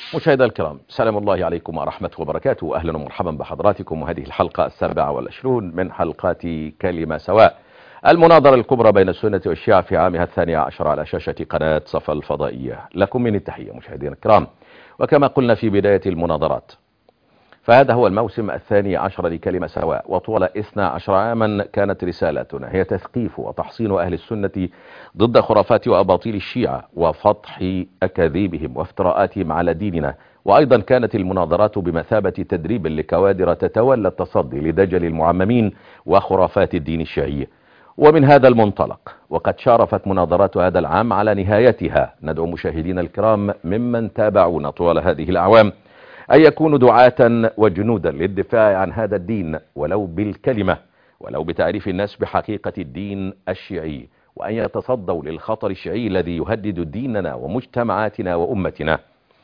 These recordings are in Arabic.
مشاهدينا الكرام، سلام الله عليكم ورحمته وبركاته. أهلا ومرحبا بحضراتكم، وهذه الحلقة 27 من حلقات كلمة سواء، المناظرة الكبرى بين السنة والشيعة في عامها 12 على شاشة قناة صفا الفضائية. لكم من التحية مشاهدينا الكرام. وكما قلنا في بداية المناظرات، فهذا هو الموسم 12 لكلمة سواء، وطوال 12 عاما كانت رسالتنا هي تثقيف وتحصين أهل السنة ضد خرافات وأباطيل الشيعة وفضح أكاذيبهم وافتراءاتهم على ديننا. وأيضا كانت المناظرات بمثابة تدريب لكوادر تتولى التصدي لدجل المعممين وخرافات الدين الشيعي. ومن هذا المنطلق، وقد شارفت مناظرات هذا العام على نهايتها، ندعو مشاهدينا الكرام ممن تابعونا طوال هذه الأعوام أن يكونوا دعاة وجنودا للدفاع عن هذا الدين، ولو بالكلمة، ولو بتعريف الناس بحقيقة الدين الشيعي، وأن يتصدوا للخطر الشيعي الذي يهدد ديننا ومجتمعاتنا وأمتنا.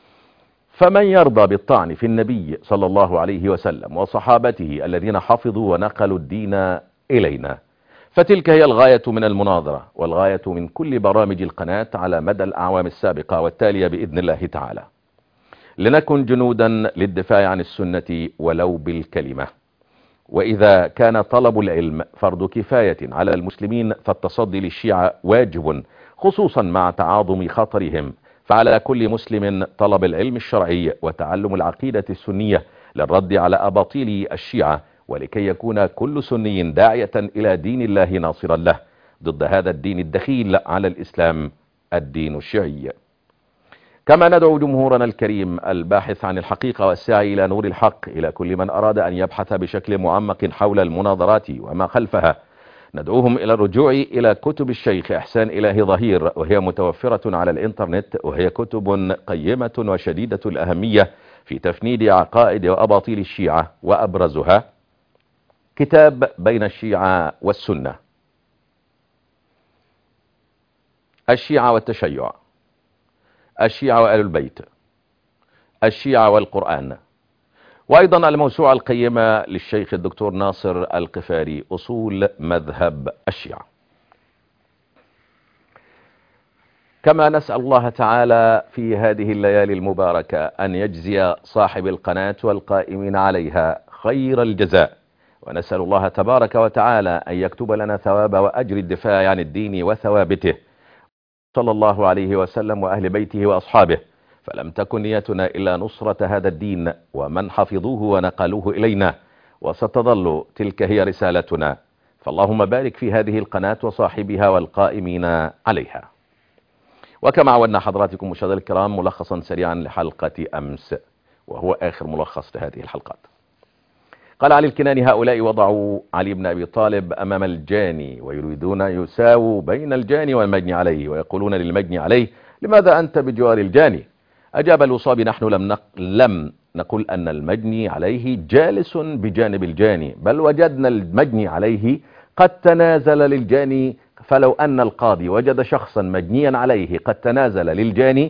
فمن يرضى بالطعن في النبي صلى الله عليه وسلم وصحابته الذين حفظوا ونقلوا الدين إلينا، فتلك هي الغاية من المناظرة، والغاية من كل برامج القناة على مدى الأعوام السابقة والتالية بإذن الله تعالى. لنكن جنودا للدفاع عن السنة ولو بالكلمة. وإذا كان طلب العلم فرض كفاية على المسلمين، فالتصدي للشيعة واجب، خصوصا مع تعاظم خطرهم. فعلى كل مسلم طلب العلم الشرعي وتعلم العقيدة السنية للرد على أباطيل الشيعة، ولكي يكون كل سني داعية إلى دين الله ناصرا له ضد هذا الدين الدخيل على الإسلام، الدين الشيعي. كما ندعو جمهورنا الكريم الباحث عن الحقيقة والسعي إلى نور الحق، إلى كل من أراد أن يبحث بشكل معمق حول المناظرات وما خلفها، ندعوهم إلى الرجوع إلى كتب الشيخ إحسان إلهي ظهير، وهي متوفرة على الإنترنت، وهي كتب قيمة وشديدة الأهمية في تفنيد عقائد وأباطيل الشيعة، وأبرزها كتاب بين الشيعة والسنة، الشيعة والتشيع، الشيعة وآل البيت، الشيعة والقرآن، وأيضا الموسوعة القيمة للشيخ الدكتور ناصر القفاري، أصول مذهب الشيعة. كما نسأل الله تعالى في هذه الليالي المباركة أن يجزي صاحب القناة والقائمين عليها خير الجزاء، ونسأل الله تبارك وتعالى أن يكتب لنا ثواب وأجر الدفاع عن الدين وثوابته صلى الله عليه وسلم وأهل بيته وأصحابه. فلم تكن نيتنا إلا نصرة هذا الدين ومن حفظوه ونقلوه إلينا، وستظل تلك هي رسالتنا. فاللهم بارك في هذه القناة وصاحبها والقائمين عليها. وكما عودنا حضراتكم مشاهدينا الكرام، ملخصا سريعا لحلقة أمس، وهو آخر ملخص لهذه الحلقات. قال علي الكناني: هؤلاء وضعوا علي بن أبي طالب أمام الجاني، ويريدون يساووا بين الجاني والمجني عليه، ويقولون للمجني عليه: لماذا أنت بجوار الجاني؟ أجاب الوصابي: نحن لم نقل أن المجني عليه جالس بجانب الجاني، بل وجدنا المجني عليه قد تنازل للجاني، فلو أن القاضي وجد شخصا مجنيا عليه قد تنازل للجاني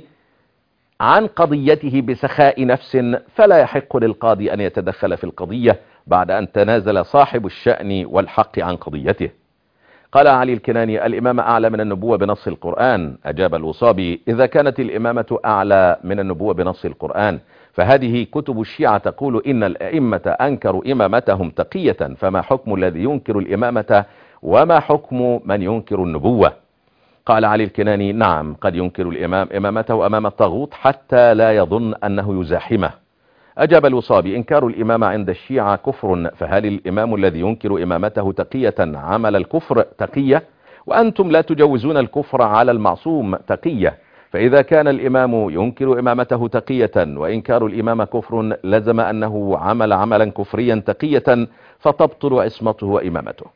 عن قضيته بسخاء نفس، فلا يحق للقاضي أن يتدخل في القضية بعد أن تنازل صاحب الشأن والحق عن قضيته. قال علي الكناني: الإمامة أعلى من النبوة بنص القرآن. أجاب الوصابي: إذا كانت الإمامة أعلى من النبوة بنص القرآن، فهذه كتب الشيعة تقول إن الأئمة أنكروا إمامتهم تقية، فما حكم الذي ينكر الإمامة، وما حكم من ينكر النبوة؟ قال علي الكناني: نعم، قد ينكر الإمام إمامته أمام الطاغوت حتى لا يظن أنه يزاحمه. أجاب الوصابي: إنكار الإمامة عند الشيعة كفر، فهل الإمام الذي ينكر إمامته تقية عمل الكفر تقية؟ وأنتم لا تجوزون الكفر على المعصوم تقية، فإذا كان الإمام ينكر إمامته تقية وإنكار الإمام كفر، لزم أنه عمل عملا كفريا تقية، فتبطل عصمته وإمامته.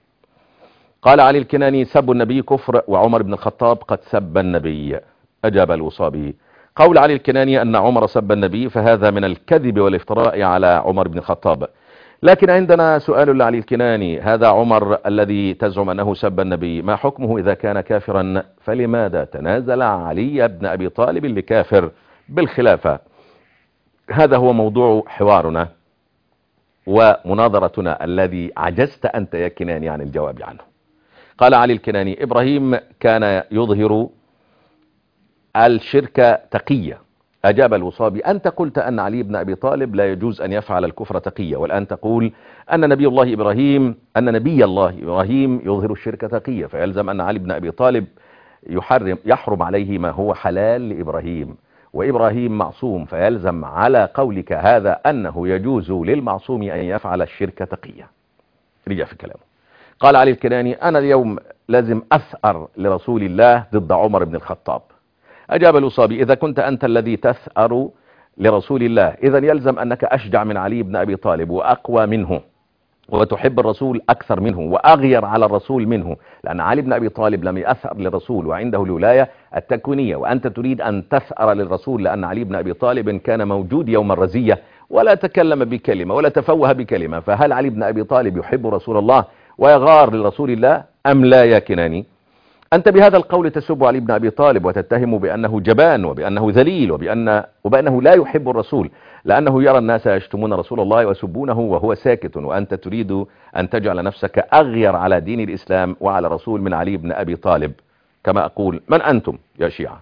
قال علي الكناني: سب النبي كفر، وعمر بن الخطاب قد سب النبي. أجاب الوصابي: قول علي الكناني أن عمر سب النبي فهذا من الكذب والافتراء على عمر بن الخطاب. لكن عندنا سؤال لعلي الكناني: هذا عمر الذي تزعم أنه سب النبي، ما حكمه إذا كان كافرا؟ فلماذا تنازل علي بن أبي طالب لكافر بالخلافة؟ هذا هو موضوع حوارنا ومناظرتنا الذي عجزت أنت يا كناني عن الجواب عنه. قال علي الكناني: إبراهيم كان يظهر الشرك تقية، أجاب الوصابي: أنت قلت أن علي بن أبي طالب لا يجوز أن يفعل الكفر تقية، والآن تقول أن نبي الله إبراهيم يظهر الشرك تقية، فيلزم أن علي بن أبي طالب يحرم عليه ما هو حلال لإبراهيم، وإبراهيم معصوم، فيلزم على قولك هذا أنه يجوز للمعصوم أن يفعل الشرك تقية. رجع في كلامه. قال علي الكناني: أنا اليوم لازم أثأر لرسول الله ضد عمر بن الخطاب. أجاب الوصابي: إذا كنت أنت الذي تثأر لرسول الله، إذا يلزم أنك أشجع من علي بن أبي طالب وأقوى منه، وتحب الرسول أكثر منه وأغير على الرسول منه، لأن علي بن أبي طالب لم يأثر للرسول وعنده الولاية التكوينية، وأنت تريد أن تثأر للرسول، لأن علي بن أبي طالب كان موجود يوم الرزية ولا تكلم بكلمة ولا تفوه بكلمة. فهل علي بن أبي طالب يحب رسول الله ويغار لرسول الله أم لا يا كناني؟ أنت بهذا القول تسب علي بن أبي طالب وتتهم بأنه جبان وبأنه ذليل وبأنه لا يحب الرسول، لأنه يرى الناس يشتمون رسول الله ويسبونه وهو ساكت، وأنت تريد أن تجعل نفسك أغير على دين الإسلام وعلى الرسول من علي بن أبي طالب. كما أقول: من أنتم يا شيعة؟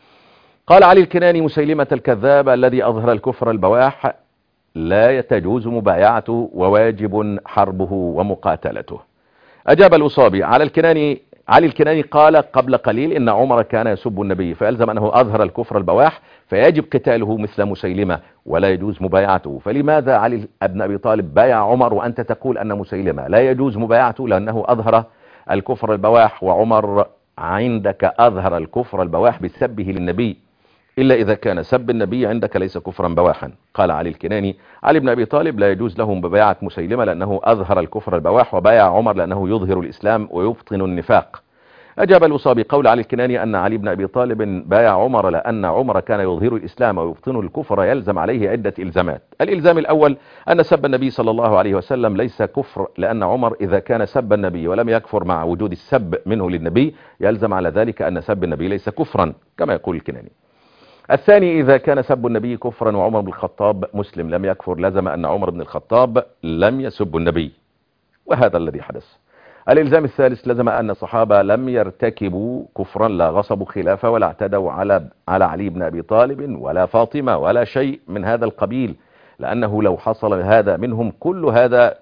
قال علي الكناني: مسيلمة الكذاب الذي أظهر الكفر البواح لا تجوز مبايعته وواجب حربه ومقاتلته. أجاب الوصابي: علي الكناني قال قبل قليل إن عمر كان يسب النبي، فيلزم أنه أظهر الكفر البواح فيجب قتاله مثل مسيلمة ولا يجوز مبايعته. فلماذا علي بن أبي طالب بايع عمر وأنت تقول أن مسيلمة لا يجوز مبايعته لأنه أظهر الكفر البواح، وعمر عندك أظهر الكفر البواح بسبه للنبي، إلا إذا كان سب النبي عندك ليس كفرا بواحا. قال علي الكناني: علي بن أبي طالب لا يجوز له مبايعة مسيلمة لأنه أظهر الكفر البواح، وبايع عمر لأنه يظهر الإسلام ويبطن النفاق. أجاب الوصابي: قول علي الكناني أن علي بن أبي طالب بايع عمر لأن عمر كان يظهر الإسلام ويبطن الكفر يلزم عليه عدة إلزامات. الإلزام الأول أن سب النبي صلى الله عليه وسلم ليس كفر، لأن عمر إذا كان سب النبي ولم يكفر مع وجود السب منه للنبي يلزم على ذلك أن سب النبي ليس كفرا كما يقول الكناني. الثاني: إذا كان سب النبي كفرا وعمر بن الخطاب مسلم لم يكفر، لزم أن عمر بن الخطاب لم يسب النبي، وهذا الذي حدث. الإلزام الثالث: لزم أن الصحابة لم يرتكبوا كفرا، لا غصبوا خلافة ولا اعتدوا على علي بن أبي طالب ولا فاطمة ولا شيء من هذا القبيل، لأنه لو حصل هذا منهم كل هذا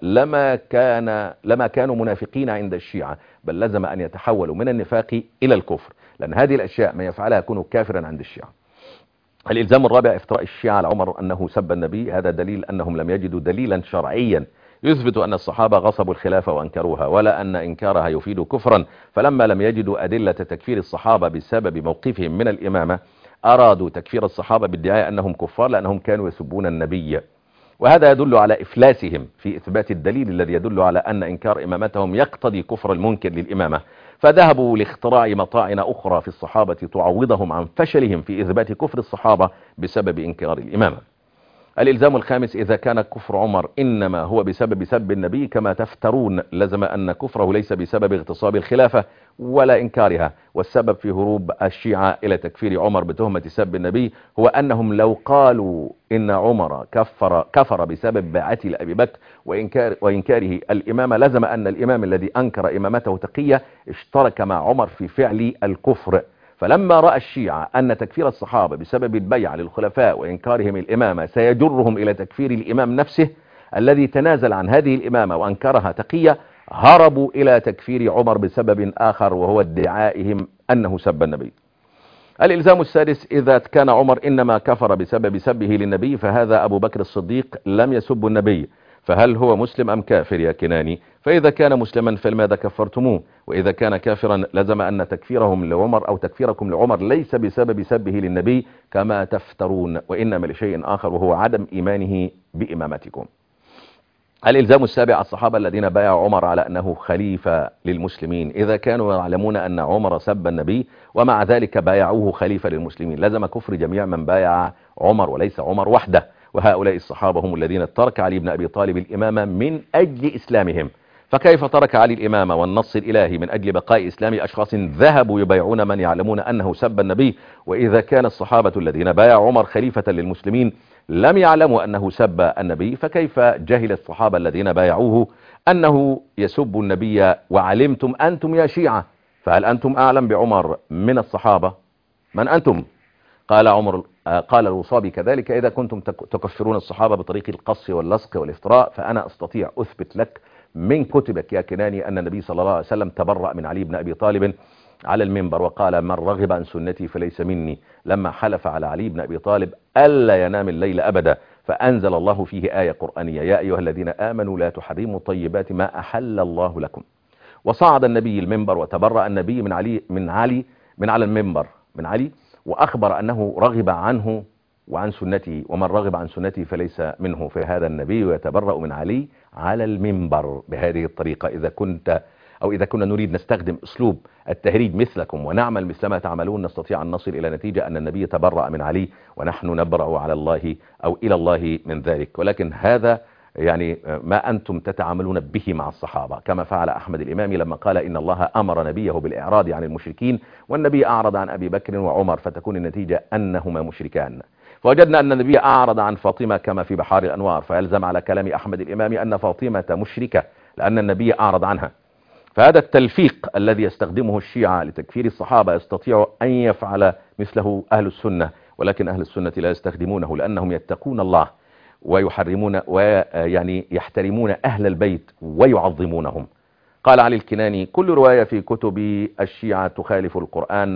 لما كانوا منافقين عند الشيعة، بل لزم أن يتحولوا من النفاق إلى الكفر، لأن هذه الأشياء ما يفعلها يكون كافرا عند الشيعة. الإلزام الرابع: افتراء الشيعة على عمر أنه سب النبي، هذا دليل أنهم لم يجدوا دليلا شرعيا يثبت أن الصحابة غصبوا الخلافة وأنكروها، ولا أن إنكارها يفيد كفرا، فلما لم يجدوا أدلة تكفير الصحابة بسبب موقفهم من الإمامة أرادوا تكفير الصحابة بادعاء أنهم كفار لأنهم كانوا يسبون النبي، وهذا يدل على إفلاسهم في إثبات الدليل الذي يدل على أن إنكار إمامتهم يقتضي كفر المنكر للإمامة، فذهبوا لاختراع مطاعن أخرى في الصحابة تعوضهم عن فشلهم في إثبات كفر الصحابة بسبب إنكار الإمامة. الإلزام الخامس: إذا كان كفر عمر إنما هو بسبب سب النبي كما تفترون، لزم أن كفره ليس بسبب اغتصاب الخلافة ولا إنكارها، والسبب في هروب الشيعة إلى تكفير عمر بتهمة سب النبي هو أنهم لو قالوا إن عمر كفر بسبب باعته لأبي بكر وإنكاره الإمامة، لزم أن الإمام الذي أنكر إمامته تقية اشترك مع عمر في فعل الكفر. فلما رأى الشيعة أن تكفير الصحابة بسبب البيع للخلفاء وإنكارهم الإمامة سيجرهم إلى تكفير الإمام نفسه الذي تنازل عن هذه الإمامة وأنكرها تقية، هربوا إلى تكفير عمر بسبب آخر وهو ادعائهم أنه سب النبي. الإلزام السادس: إذا كان عمر إنما كفر بسبب سبه للنبي، فهذا أبو بكر الصديق لم يسب النبي، فهل هو مسلم أم كافر يا كناني؟ فإذا كان مسلما فلماذا كفرتموه؟ وإذا كان كافرا لزم أن تكفيرهم لعمر أو تكفيركم لعمر ليس بسبب سبه للنبي كما تفترون، وإنما لشيء آخر وهو عدم إيمانه بإمامتكم. الإلزام السابع: الصحابة الذين بايعوا عمر على أنه خليفة للمسلمين، إذا كانوا يعلمون أن عمر سب النبي ومع ذلك بايعوه خليفة للمسلمين، لزم كفر جميع من بايع عمر وليس عمر وحده، وهؤلاء الصحابة هم الذين ترك علي بن أبي طالب الإمامة من أجل إسلامهم. فكيف ترك علي الإمامة والنص الإلهي من أجل بقاء إسلام أشخاص ذهبوا يبايعون من يعلمون أنه سب النبي؟ وإذا كان الصحابة الذين بايعوا عمر خليفة للمسلمين لم يعلموا أنه سب النبي، فكيف جهل الصحابة الذين بايعوه أنه يسب النبي وعلمتم أنتم يا شيعة؟ فهل أنتم أعلم بعمر من الصحابة؟ من أنتم؟ قال الوصابي كذلك: إذا كنتم تكفرون الصحابة بطريق القص واللصق والافتراء، فأنا أستطيع أثبت لك من كتبك يا كناني أن النبي صلى الله عليه وسلم تبرأ من علي بن أبي طالب على المنبر وقال: من رغب عن سنتي فليس مني، لما حلف على علي بن أبي طالب ألا ينام الليل أبدا، فأنزل الله فيه آية قرآنية: يا أيها الذين آمنوا لا تحرموا طيبات ما أحل الله لكم. وصعد النبي المنبر وتبرأ النبي من على المنبر من علي، وأخبر أنه رغب عنه وعن سنته، ومن رغب عن سنته فليس منه. فهذا النبي يتبرأ من علي على المنبر بهذه الطريقة. إذا كنا نريد نستخدم أسلوب التهريج مثلكم ونعمل مثل ما تعملون، نستطيع أن نصل إلى نتيجة أن النبي تبرأ من علي ونحن نبرأ على الله أو إلى الله من ذلك. ولكن هذا يعني ما أنتم تتعاملون به مع الصحابة، كما فعل أحمد الإمامي لما قال: إن الله أمر نبيه بالإعراض عن المشركين، والنبي أعرض عن أبي بكر وعمر، فتكون النتيجة أنهما مشركان. فوجدنا أن النبي أعرض عن فاطمة كما في بحار الأنوار، فيلزم على كلام أحمد الإمامي أن فاطمة مشركة لأن النبي أعرض عنها. فهذا التلفيق الذي يستخدمه الشيعة لتكفير الصحابة يستطيع أن يفعل مثله أهل السنة، ولكن أهل السنة لا يستخدمونه لأنهم يتقون الله ويحرمون ويعني يحترمون أهل البيت ويعظمونهم. قال علي الكناني: كل رواية في كتب الشيعة تخالف القرآن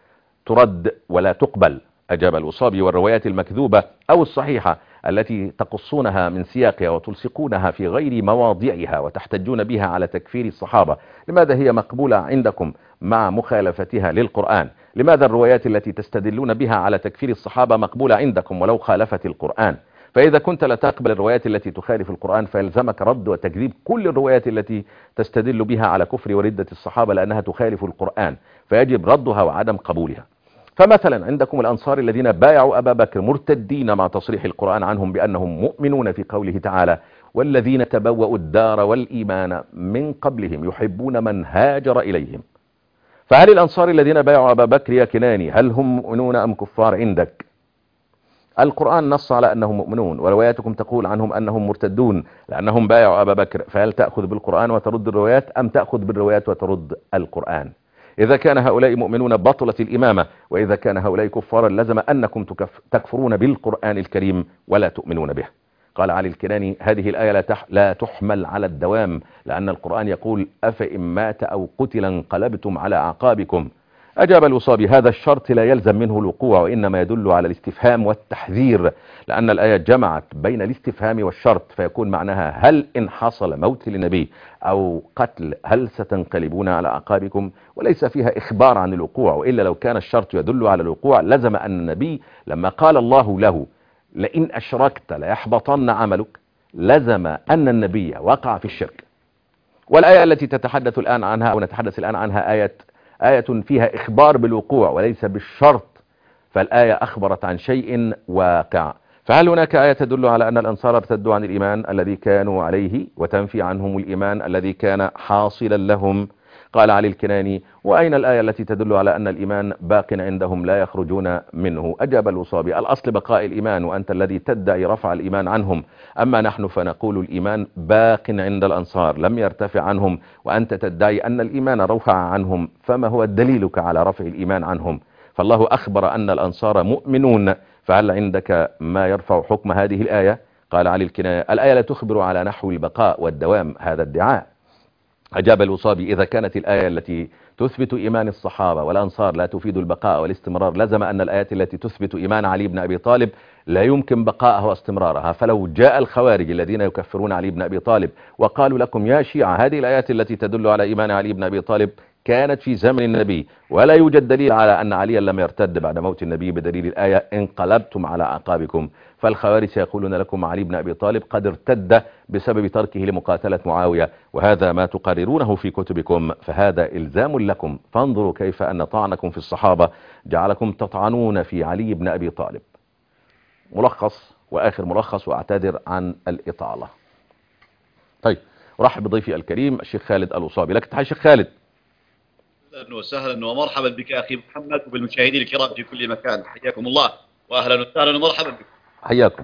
ترد ولا تقبل. أجاب الوصابي: والروايات المكذوبة أو الصحيحة التي تقصونها من سياقها وتلصقونها في غير مواضعها وتحتجون بها على تكفير الصحابة، لماذا هي مقبولة عندكم مع مخالفتها للقرآن؟ لماذا الروايات التي تستدلون بها على تكفير الصحابة مقبولة عندكم ولو خالفت القرآن؟ فإذا كنت لا تقبل الروايات التي تخالف القرآن، فيلزمك رد وتكذيب كل الروايات التي تستدل بها على كفر وردة الصحابة لأنها تخالف القرآن، فيجب ردها وعدم قبولها. فمثلا عندكم الأنصار الذين بايعوا أبا بكر مرتدين مع تصريح القرآن عنهم بأنهم مؤمنون في قوله تعالى: والذين تبوأوا الدار والإيمان من قبلهم يحبون من هاجر إليهم. فهل الأنصار الذين بايعوا أبا بكر يا كناني هل هم مؤمنون أم كفار عندك؟ القرآن نص على أنهم مؤمنون، ورواياتكم تقول عنهم أنهم مرتدون لأنهم بايعوا أبا بكر، فهل تأخذ بالقرآن وترد الروايات أم تأخذ بالروايات وترد القرآن؟ إذا كان هؤلاء مؤمنون بطلت الإمامة، وإذا كان هؤلاء كفارا لزم أنكم تكفرون بالقرآن الكريم ولا تؤمنون به. قال علي الكناني: هذه الآية لا تحمل على الدوام، لأن القرآن يقول: أفإن مات أو قتل انقلبتم على أعقابكم. أجاب الوصابي: هذا الشرط لا يلزم منه الوقوع، وإنما يدل على الاستفهام والتحذير، لأن الآية جمعت بين الاستفهام والشرط، فيكون معناها: هل إن حصل موت للنبي أو قتل هل ستنقلبون على أعقابكم؟ وليس فيها إخبار عن الوقوع، وإلا لو كان الشرط يدل على الوقوع لزم أن النبي لما قال الله له: لئن أشركت ليحبطن عملك، لزم أن النبي وقع في الشرك. والآية التي تتحدث الآن عنها أو نتحدث الآن عنها آية فيها إخبار بالوقوع وليس بالشرط، فالآية أخبرت عن شيء واقع. فهل هناك آية تدل على أن الأنصار ارتدوا عن الإيمان الذي كانوا عليه وتنفي عنهم الإيمان الذي كان حاصلا لهم؟ قال علي الكناني: وأين الآية التي تدل على أن الإيمان باق عندهم لا يخرجون منه؟ أجاب الوصابي: الأصل بقاء الإيمان، وأنت الذي تدعي رفع الإيمان عنهم، أما نحن فنقول الإيمان باق عند الأنصار لم يرتفع عنهم، وأنت تدعي أن الإيمان رفع عنهم، فما هو دليلك على رفع الإيمان عنهم؟ فالله أخبر أن الأنصار مؤمنون، فهل عندك ما يرفع حكم هذه الآية؟ قال علي الكناني: الآية لا تخبر على نحو البقاء والدوام، هذا ادعاء. أجاب الوصابي: إذا كانت الآية التي تثبت إيمان الصحابة والأنصار لا تفيد البقاء والاستمرار، لزم أن الآيات التي تثبت إيمان علي بن أبي طالب لا يمكن بقاءها واستمرارها. فلو جاء الخوارج الذين يكفرون علي بن أبي طالب وقالوا لكم: يا شيعة، هذه الآيات التي تدل على إيمان علي بن أبي طالب كانت في زمن النبي، ولا يوجد دليل على أن عليا لم يرتد بعد موت النبي بدليل الآية انقلبتم على أعقابكم، فالخوارج سيقولون لكم: علي بن أبي طالب قد ارتد بسبب تركه لمقاتلة معاوية، وهذا ما تقررونه في كتبكم، فهذا إلزام لكم. فانظروا كيف أن طعنكم في الصحابة جعلكم تطعنون في علي بن أبي طالب. ملخص وآخر ملخص، وأعتذر عن الإطالة. طيب، أرحب بضيفي الكريم الشيخ خالد الوصابي. لك تحية شيخ خالد. اهلا وسهلا ومرحبا بك اخي محمد وبالمشاهدين الكرام في كل مكان، حياكم الله واهلا وسهلا ومرحبا بكم. حياكم.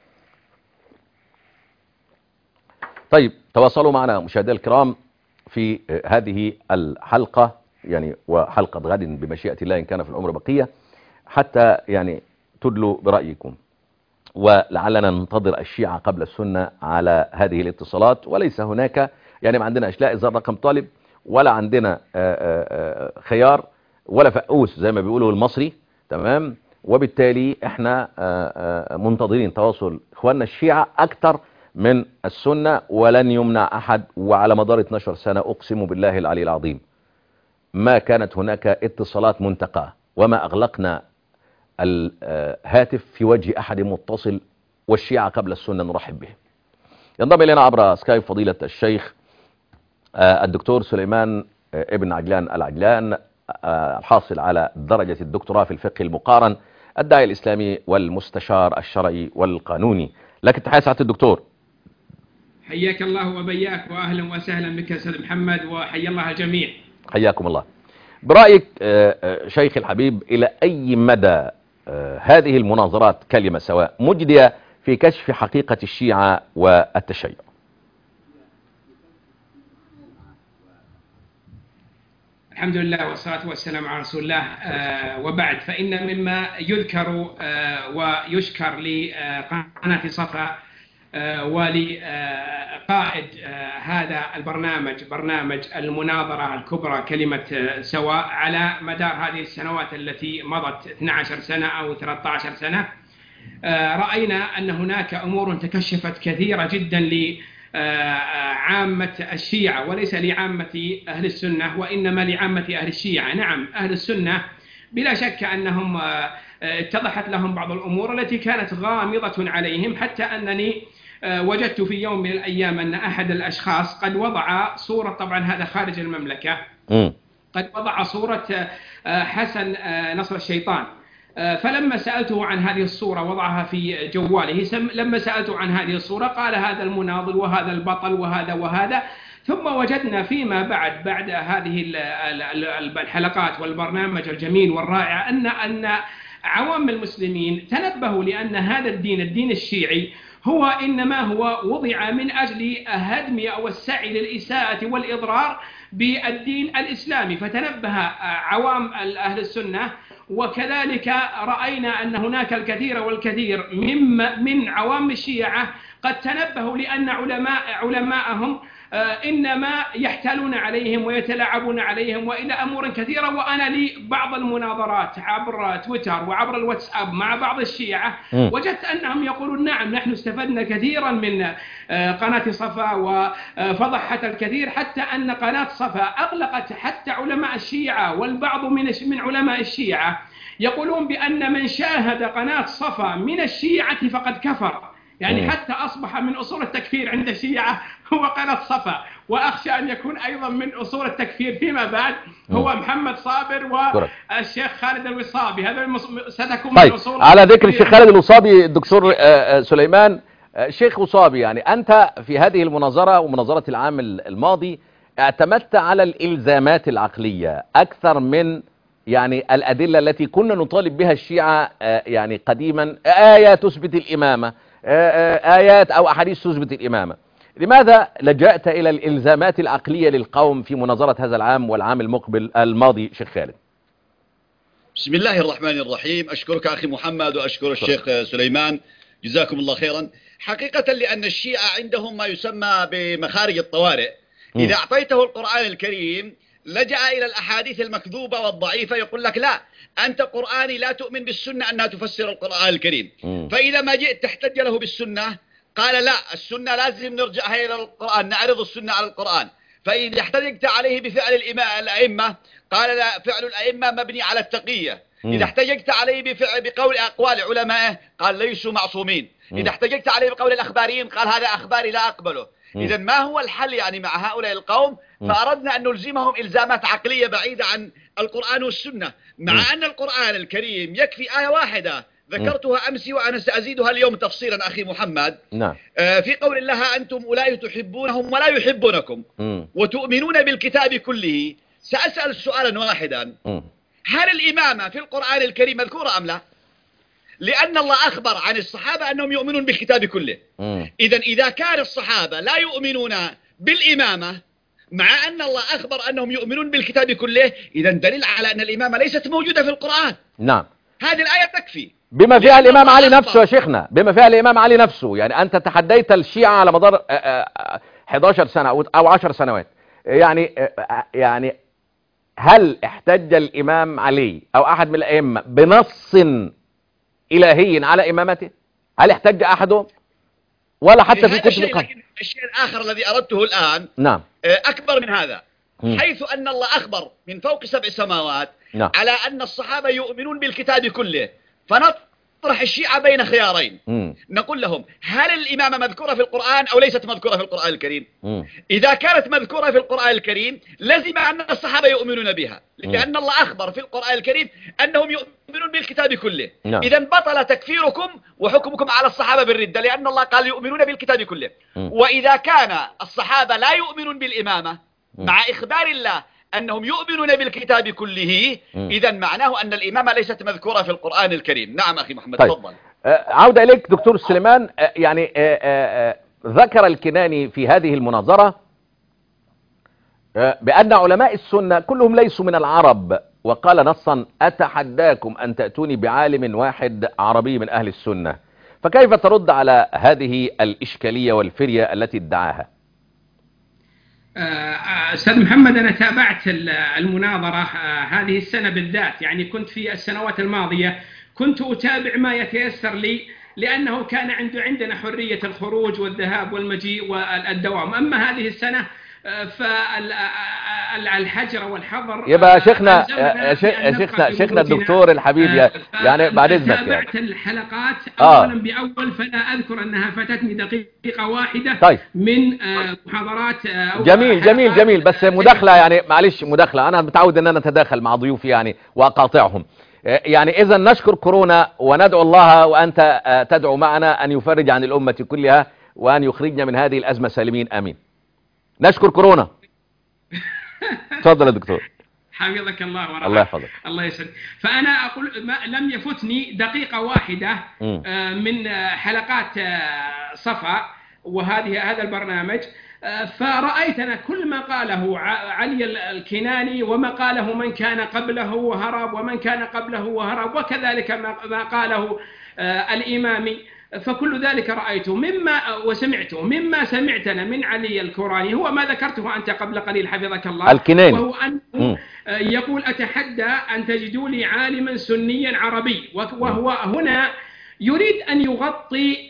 طيب، تواصلوا معنا مشاهدينا الكرام في هذه الحلقة، يعني وحلقة غد بمشيئة الله إن كان في العمر بقية، حتى يعني تدلوا برأيكم، ولعلنا ننتظر الشيعة قبل السنة على هذه الاتصالات. وليس هناك يعني ما عندنا أشلاء زر رقم طالب، ولا عندنا خيار، ولا فقوس زي ما بيقولوا المصري، تمام. وبالتالي احنا منتظرين تواصل اخواننا الشيعة اكتر من السنة، ولن يمنع احد. وعلى مدار 12 سنة اقسم بالله العلي العظيم ما كانت هناك اتصالات منتقاة، وما اغلقنا الهاتف في وجه احد متصل، والشيعة قبل السنة نرحب به. ينضم الينا عبر سكايب فضيلة الشيخ الدكتور سليمان ابن عجلان العجلان، الحاصل على درجة الدكتوراه في الفقه المقارن، الداعي الإسلامي والمستشار الشرعي والقانوني. لك التحية سعادة الدكتور. حياك الله وبياك، وأهلا وسهلا بك أستاذ محمد، وحيا الله الجميع. حياكم الله. برأيك شيخ الحبيب، إلى أي مدى هذه المناظرات كلمة سواء مجدية في كشف حقيقة الشيعة والتشيع؟ الحمد لله والصلاة والسلام على رسول الله، وبعد، فإن مما يذكر ويشكر لقناة صفا ولقائد هذا البرنامج، برنامج المناظرة الكبرى كلمة سواء، على مدار هذه السنوات التي مضت 12 سنة أو 13 سنة، رأينا أن هناك أمور تكشفت كثيرة جدا عامة الشيعة، وليس لعامة أهل السنة، وإنما لعامة أهل الشيعة. نعم، أهل السنة بلا شك أنهم اتضحت لهم بعض الأمور التي كانت غامضة عليهم، حتى أنني وجدت في يوم من الأيام أن أحد الأشخاص قد وضع صورة، طبعا هذا خارج المملكة، قد وضع صورة حسن نصر الشيطان. فلما سألته عن هذه الصورة، وضعها في جواله، لما سألته عن هذه الصورة قال هذا المناضل وهذا البطل وهذا وهذا. ثم وجدنا فيما بعد هذه الحلقات والبرنامج الجميل والرائع أن عوام المسلمين تنبهوا لأن هذا الدين الشيعي هو إنما هو وضع من أجل هدم أو السعي للإساءة والإضرار بالدين الإسلامي. فتنبه عوام أهل السنة، وكذلك رأينا أن هناك الكثير والكثير من عوام الشيعة قد تنبهوا لأن علماءهم إنما يحتالون عليهم ويتلاعبون عليهم وإلى أمور كثيرة. وأنا لي بعض المناظرات عبر تويتر وعبر الواتساب مع بعض الشيعة، وجدت أنهم يقولون نعم، نحن استفدنا كثيرا من قناة صفا وفضحت الكثير، حتى أن قناة صفا أغلقت حتى علماء الشيعة، والبعض من علماء الشيعة يقولون بأن من شاهد قناة صفا من الشيعة فقد كفر. يعني حتى أصبح من أصول التكفير عند الشيعة هو قناة صفا، وأخشى أن يكون أيضا من أصول التكفير فيما بعد هو محمد صابر والشيخ خالد الوصابي. هذا ستكون من أصول. على ذكر الشيخ خالد الوصابي، الدكتور سليمان، شيخ وصابي، يعني أنت في هذه المناظرة ومناظرة العام الماضي اعتمدت على الإلزامات العقلية أكثر من يعني الأدلة التي كنا نطالب بها الشيعة يعني قديما، آية تثبت الإمامة، آيات أو أحاديث تثبت الإمامة. لماذا لجأت إلى الإلزامات العقلية للقوم في مناظرة هذا العام والعام المقبل الماضي شيخ خالد؟ بسم الله الرحمن الرحيم. أشكرك أخي محمد، وأشكر الشيخ سليمان، جزاكم الله خيرا. حقيقة لأن الشيعة عندهم ما يسمى بمخارج الطوارئ. إذا أعطيته القرآن الكريم لجأ إلى الأحاديث المكذوبة والضعيفة، يقول لك لا، أنت قرآني لا تؤمن بالسنة أنها تفسر القرآن الكريم. فإذا ما جئت تحتج له بالسنة قال لا، السنة لازم نرجعها إلى القرآن، نعرض السنة على القرآن. فإذا احتجت عليه بفعل الأئمة قال لا، فعل الأئمة مبني على التقية. إذا احتجت عليه بقول أقوال علمائه قال ليسوا معصومين. إذا احتجت عليه بقول الأخباريين قال هذا أخباري لا أقبله. إذا ما هو الحل يعني مع هؤلاء القوم؟ فأردنا أن نلزمهم إلزامات عقلية بعيدة عن القرآن والسنة، مع أن القرآن الكريم يكفي آية واحدة ذكرتها أمس وأنا سأزيدها اليوم تفصيلا أخي محمد. نعم. في قول الله أنتم أولئك تحبونهم ولا يحبونكم وتؤمنون بالكتاب كله. سأسأل سؤالا واحدا، هل الإمامة في القرآن الكريم مذكورة أم لا؟ لأن الله أخبر عن الصحابة أنهم يؤمنون بالكتاب كله. إذا كان الصحابة لا يؤمنون بالإمامة مع أن الله أخبر أنهم يؤمنون بالكتاب كله، إذا دليل على أن الإمامة ليست موجودة في القرآن. نعم. هذه الآية تكفي بما فيها الإمام علي نفسه يا شيخنا، بما فيها الإمام علي نفسه. يعني أنت تحديت الشيعة على مدار 11 سنة أو 10 سنوات. يعني هل احتج الإمام علي أو أحد من الأئمة بنص إلهي على إمامته؟ هل احتج أحدهم؟ ولا حتى في كتب القرآن؟ لكن الشيء الآخر الذي أردته الآن نعم أكبر من هذا، حيث أن الله أخبر من فوق 7 سماوات نعم. على أن الصحابة يؤمنون بالكتاب كله، فنطرح الشيعة بين خيارين. نقول لهم هل الإمامة مذكورة في القرآن أو ليست مذكورة في القرآن الكريم؟ إذا كانت مذكورة في القرآن الكريم لزم أن الصحابة يؤمنون بها، لأن الله أخبر في القرآن الكريم أنهم يؤمنون بالكتاب كله. إذا بطل تكفيركم وحكمكم على الصحابة بالردة، لأن الله قال يؤمنون بالكتاب كله. وإذا كان الصحابة لا يؤمنون بالإمامة مع إخبار الله أنهم يؤمنون بالكتاب كله، إذا معناه أن الإمامة ليست مذكورة في القرآن الكريم. نعم أخي محمد، تفضل. طيب. عودة إليك دكتور سليمان. يعني ذكر الكناني في هذه المناظرة بأن علماء السنة كلهم ليسوا من العرب، وقال نصا أتحداكم أن تأتوني بعالم واحد عربي من أهل السنة. فكيف ترد على هذه الإشكالية والفرية التي ادعاها؟ أستاذ محمد، أنا تابعت المناظرة هذه السنة بالذات، يعني كنت في السنوات الماضية كنت أتابع ما يتيسر لي، لأنه كان عندنا حرية الخروج والذهاب والمجيء والدوام. أما هذه السنة فالحجر والحظر يبقى شيخنا الدكتور الحبيب، يعني بعد إذنك تابعت الحلقات أولا بأول، فلا أذكر أنها فاتتني دقيقة واحدة. طيب. من محاضرات. جميل بس مداخلة، يعني معلش مداخلة، أنا متعود أن أنا أتداخل مع ضيوفي يعني وأقاطعهم. يعني إذا نشكر كورونا وندعو الله وأنت تدعو معنا أن يفرج عن الأمة كلها وأن يخرجنا من هذه الأزمة سالمين، آمين. نشكر كورونا. تفضل يا دكتور. حفظك الله ورعاك. الله يحفظك. الله يسعدك. فأنا أقول لم يفتني دقيقة واحدة من حلقات صفا هذا البرنامج، فرأيت أنا كل ما قاله علي الكناني وما قاله من كان قبله وهرب ومن كان قبله وهرب، وكذلك ما قاله الإمامي، فكل ذلك رأيته وسمعته مما سمعتنا من علي الكوراني هو ما ذكرته أنت قبل قليل حفظك الله، الكناني، وهو أنه يقول أتحدى أن تجدوا لي عالما سنيا عربي، وهو هنا يريد أن يغطي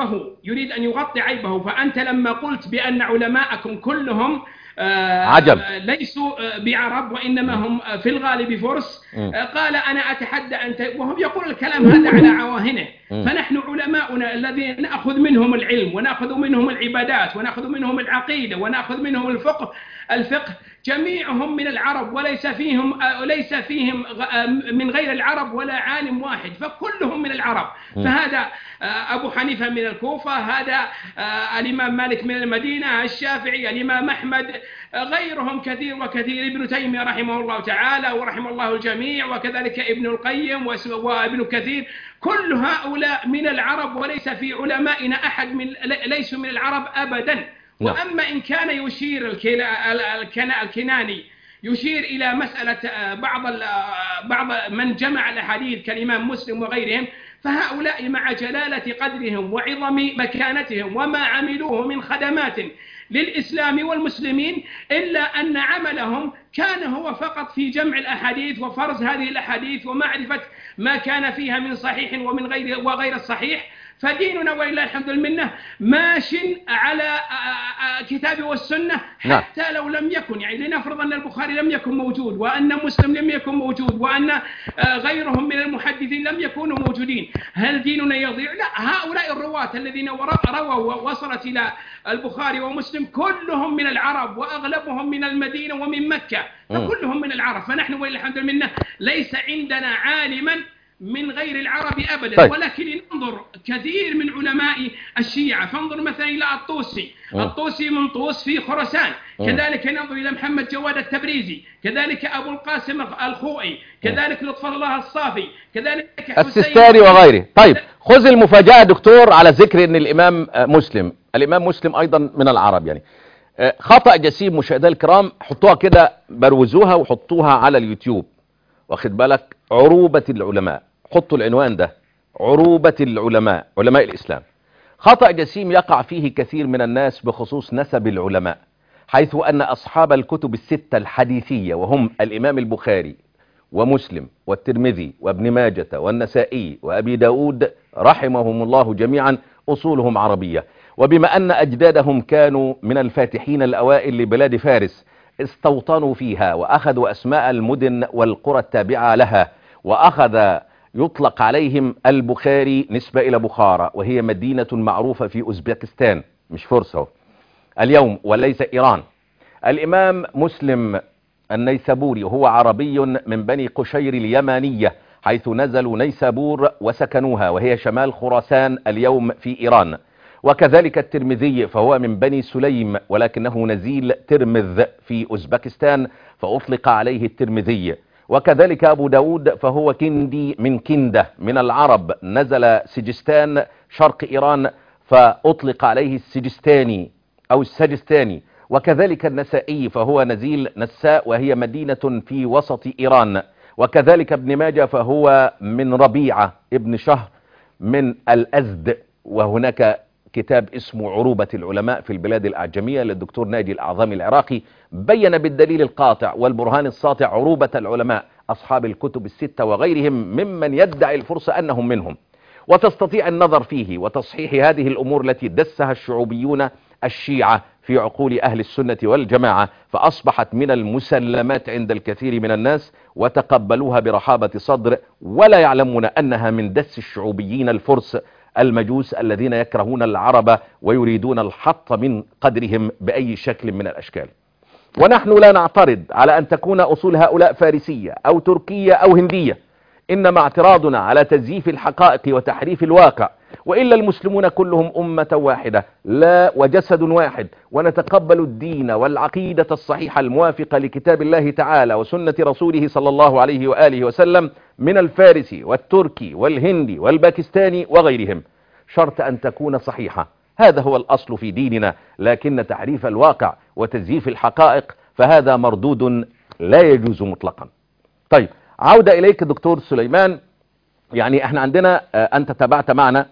عيبه. فأنت لما قلت بأن علماءكم كلهم عجب ليسوا بعرب وإنما هم في الغالب فرس، قال أنا أتحدى وهم يقول الكلام هذا على عواهنه. فنحن علماؤنا الذين نأخذ منهم العلم ونأخذ منهم العبادات ونأخذ منهم العقيدة ونأخذ منهم الفقه جميعهم من العرب، وليس فيهم من غير العرب ولا عالم واحد، فكلهم من العرب. فهذا أبو حنيفة من الكوفة، هذا الإمام مالك من المدينة، الشافعي، الإمام أحمد، غيرهم كثير وكثير، ابن تيمية رحمه الله تعالى ورحم الله الجميع، وكذلك ابن القيم وابن كثير، كل هؤلاء من العرب، وليس في علمائنا أحد ليسوا من العرب أبدا. وأما إن كان يشير الكناني يشير إلى مسألة بعض من جمع الأحاديث كالإمام مسلم وغيرهم، فهؤلاء مع جلالة قدرهم وعظم مكانتهم وما عملوه من خدمات للإسلام والمسلمين، إلا أن عملهم كان هو فقط في جمع الأحاديث وفرز هذه الأحاديث ومعرفة ما كان فيها من صحيح وغير الصحيح. فديننا ولله الحمد المنة ماش على كتاب والسنة، حتى لو لم يكن، يعني لنفرض أن البخاري لم يكن موجود وأن مسلم لم يكن موجود وأن غيرهم من المحدثين لم يكونوا موجودين، هل ديننا يضيع؟ لا، هؤلاء الرواة الذين رووا ووصلت إلى البخاري ومسلم كلهم من العرب وأغلبهم من المدينة ومن مكة، فكلهم من العرب. فنحن ولله الحمد المنة ليس عندنا عالما من غير العرب أبدا. طيب. ولكن ننظر كثير من علماء الشيعة، فانظر مثلا إلى الطوسي من طوس في خراسان، كذلك ننظر إلى محمد جواد التبريزي، كذلك أبو القاسم الخوئي، كذلك لطف الله الصافي، كذلك السستاري وغيره. طيب خذ المفاجأة دكتور على ذكر أن الإمام مسلم أيضا من العرب، يعني خطأ جسيم. مشاهدينا الكرام حطوها كده، بروزوها وحطوها على اليوتيوب، واخد بالك، عروبة العلماء، حطوا العنوان ده: عروبة العلماء، علماء الإسلام. خطأ جسيم يقع فيه كثير من الناس بخصوص نسب العلماء، حيث أن أصحاب الكتب الستة الحديثية وهم الإمام البخاري ومسلم والترمذي وابن ماجة والنسائي وأبي داود رحمهم الله جميعا أصولهم عربية، وبما أن أجدادهم كانوا من الفاتحين الأوائل لبلاد فارس استوطنوا فيها وأخذوا أسماء المدن والقرى التابعة لها، وأخذ يطلق عليهم البخاري نسبة إلى بخارى، وهي مدينة معروفة في أوزبكستان، مش فرصة اليوم وليس إيران. الإمام مسلم النيسابوري هو عربي من بني قشير اليمانية، حيث نزلوا نيسابور وسكنوها، وهي شمال خراسان اليوم في إيران. وكذلك الترمذي فهو من بني سليم، ولكنه نزيل ترمذ في أوزبكستان فأطلق عليه الترمذي. وكذلك أبو داود فهو كندي من كندة من العرب، نزل سجستان شرق إيران فأطلق عليه السجستاني أو السجستاني. وكذلك النسائي فهو نزيل نساء، وهي مدينة في وسط إيران. وكذلك ابن ماجة فهو من ربيعة ابن شهر من الأزد. وهناك كتاب اسمه عروبة العلماء في البلاد الأعجمية للدكتور ناجي الأعظمي العراقي، بين بالدليل القاطع والبرهان الساطع عروبة العلماء أصحاب الكتب الستة وغيرهم ممن يدعي الفرصة أنهم منهم. وتستطيع النظر فيه وتصحيح هذه الأمور التي دسها الشعوبيون الشيعة في عقول أهل السنة والجماعة، فأصبحت من المسلمات عند الكثير من الناس وتقبلوها برحابة صدر، ولا يعلمون أنها من دس الشعوبيين الفرس المجوس الذين يكرهون العرب ويريدون الحط من قدرهم بأي شكل من الأشكال. ونحن لا نعترض على أن تكون أصول هؤلاء فارسية أو تركية أو هندية، إنما اعتراضنا على تزييف الحقائق وتحريف الواقع. وإلا المسلمون كلهم أمة واحدة لا وجسد واحد، ونتقبل الدين والعقيدة الصحيحة الموافقة لكتاب الله تعالى وسنة رسوله صلى الله عليه وآله وسلم من الفارسي والتركي والهندي والباكستاني وغيرهم، شرط أن تكون صحيحة. هذا هو الأصل في ديننا، لكن تحريف الواقع وتزييف الحقائق فهذا مردود لا يجوز مطلقا. طيب، عودة إليك دكتور سليمان. يعني احنا عندنا أنت تابعت معنا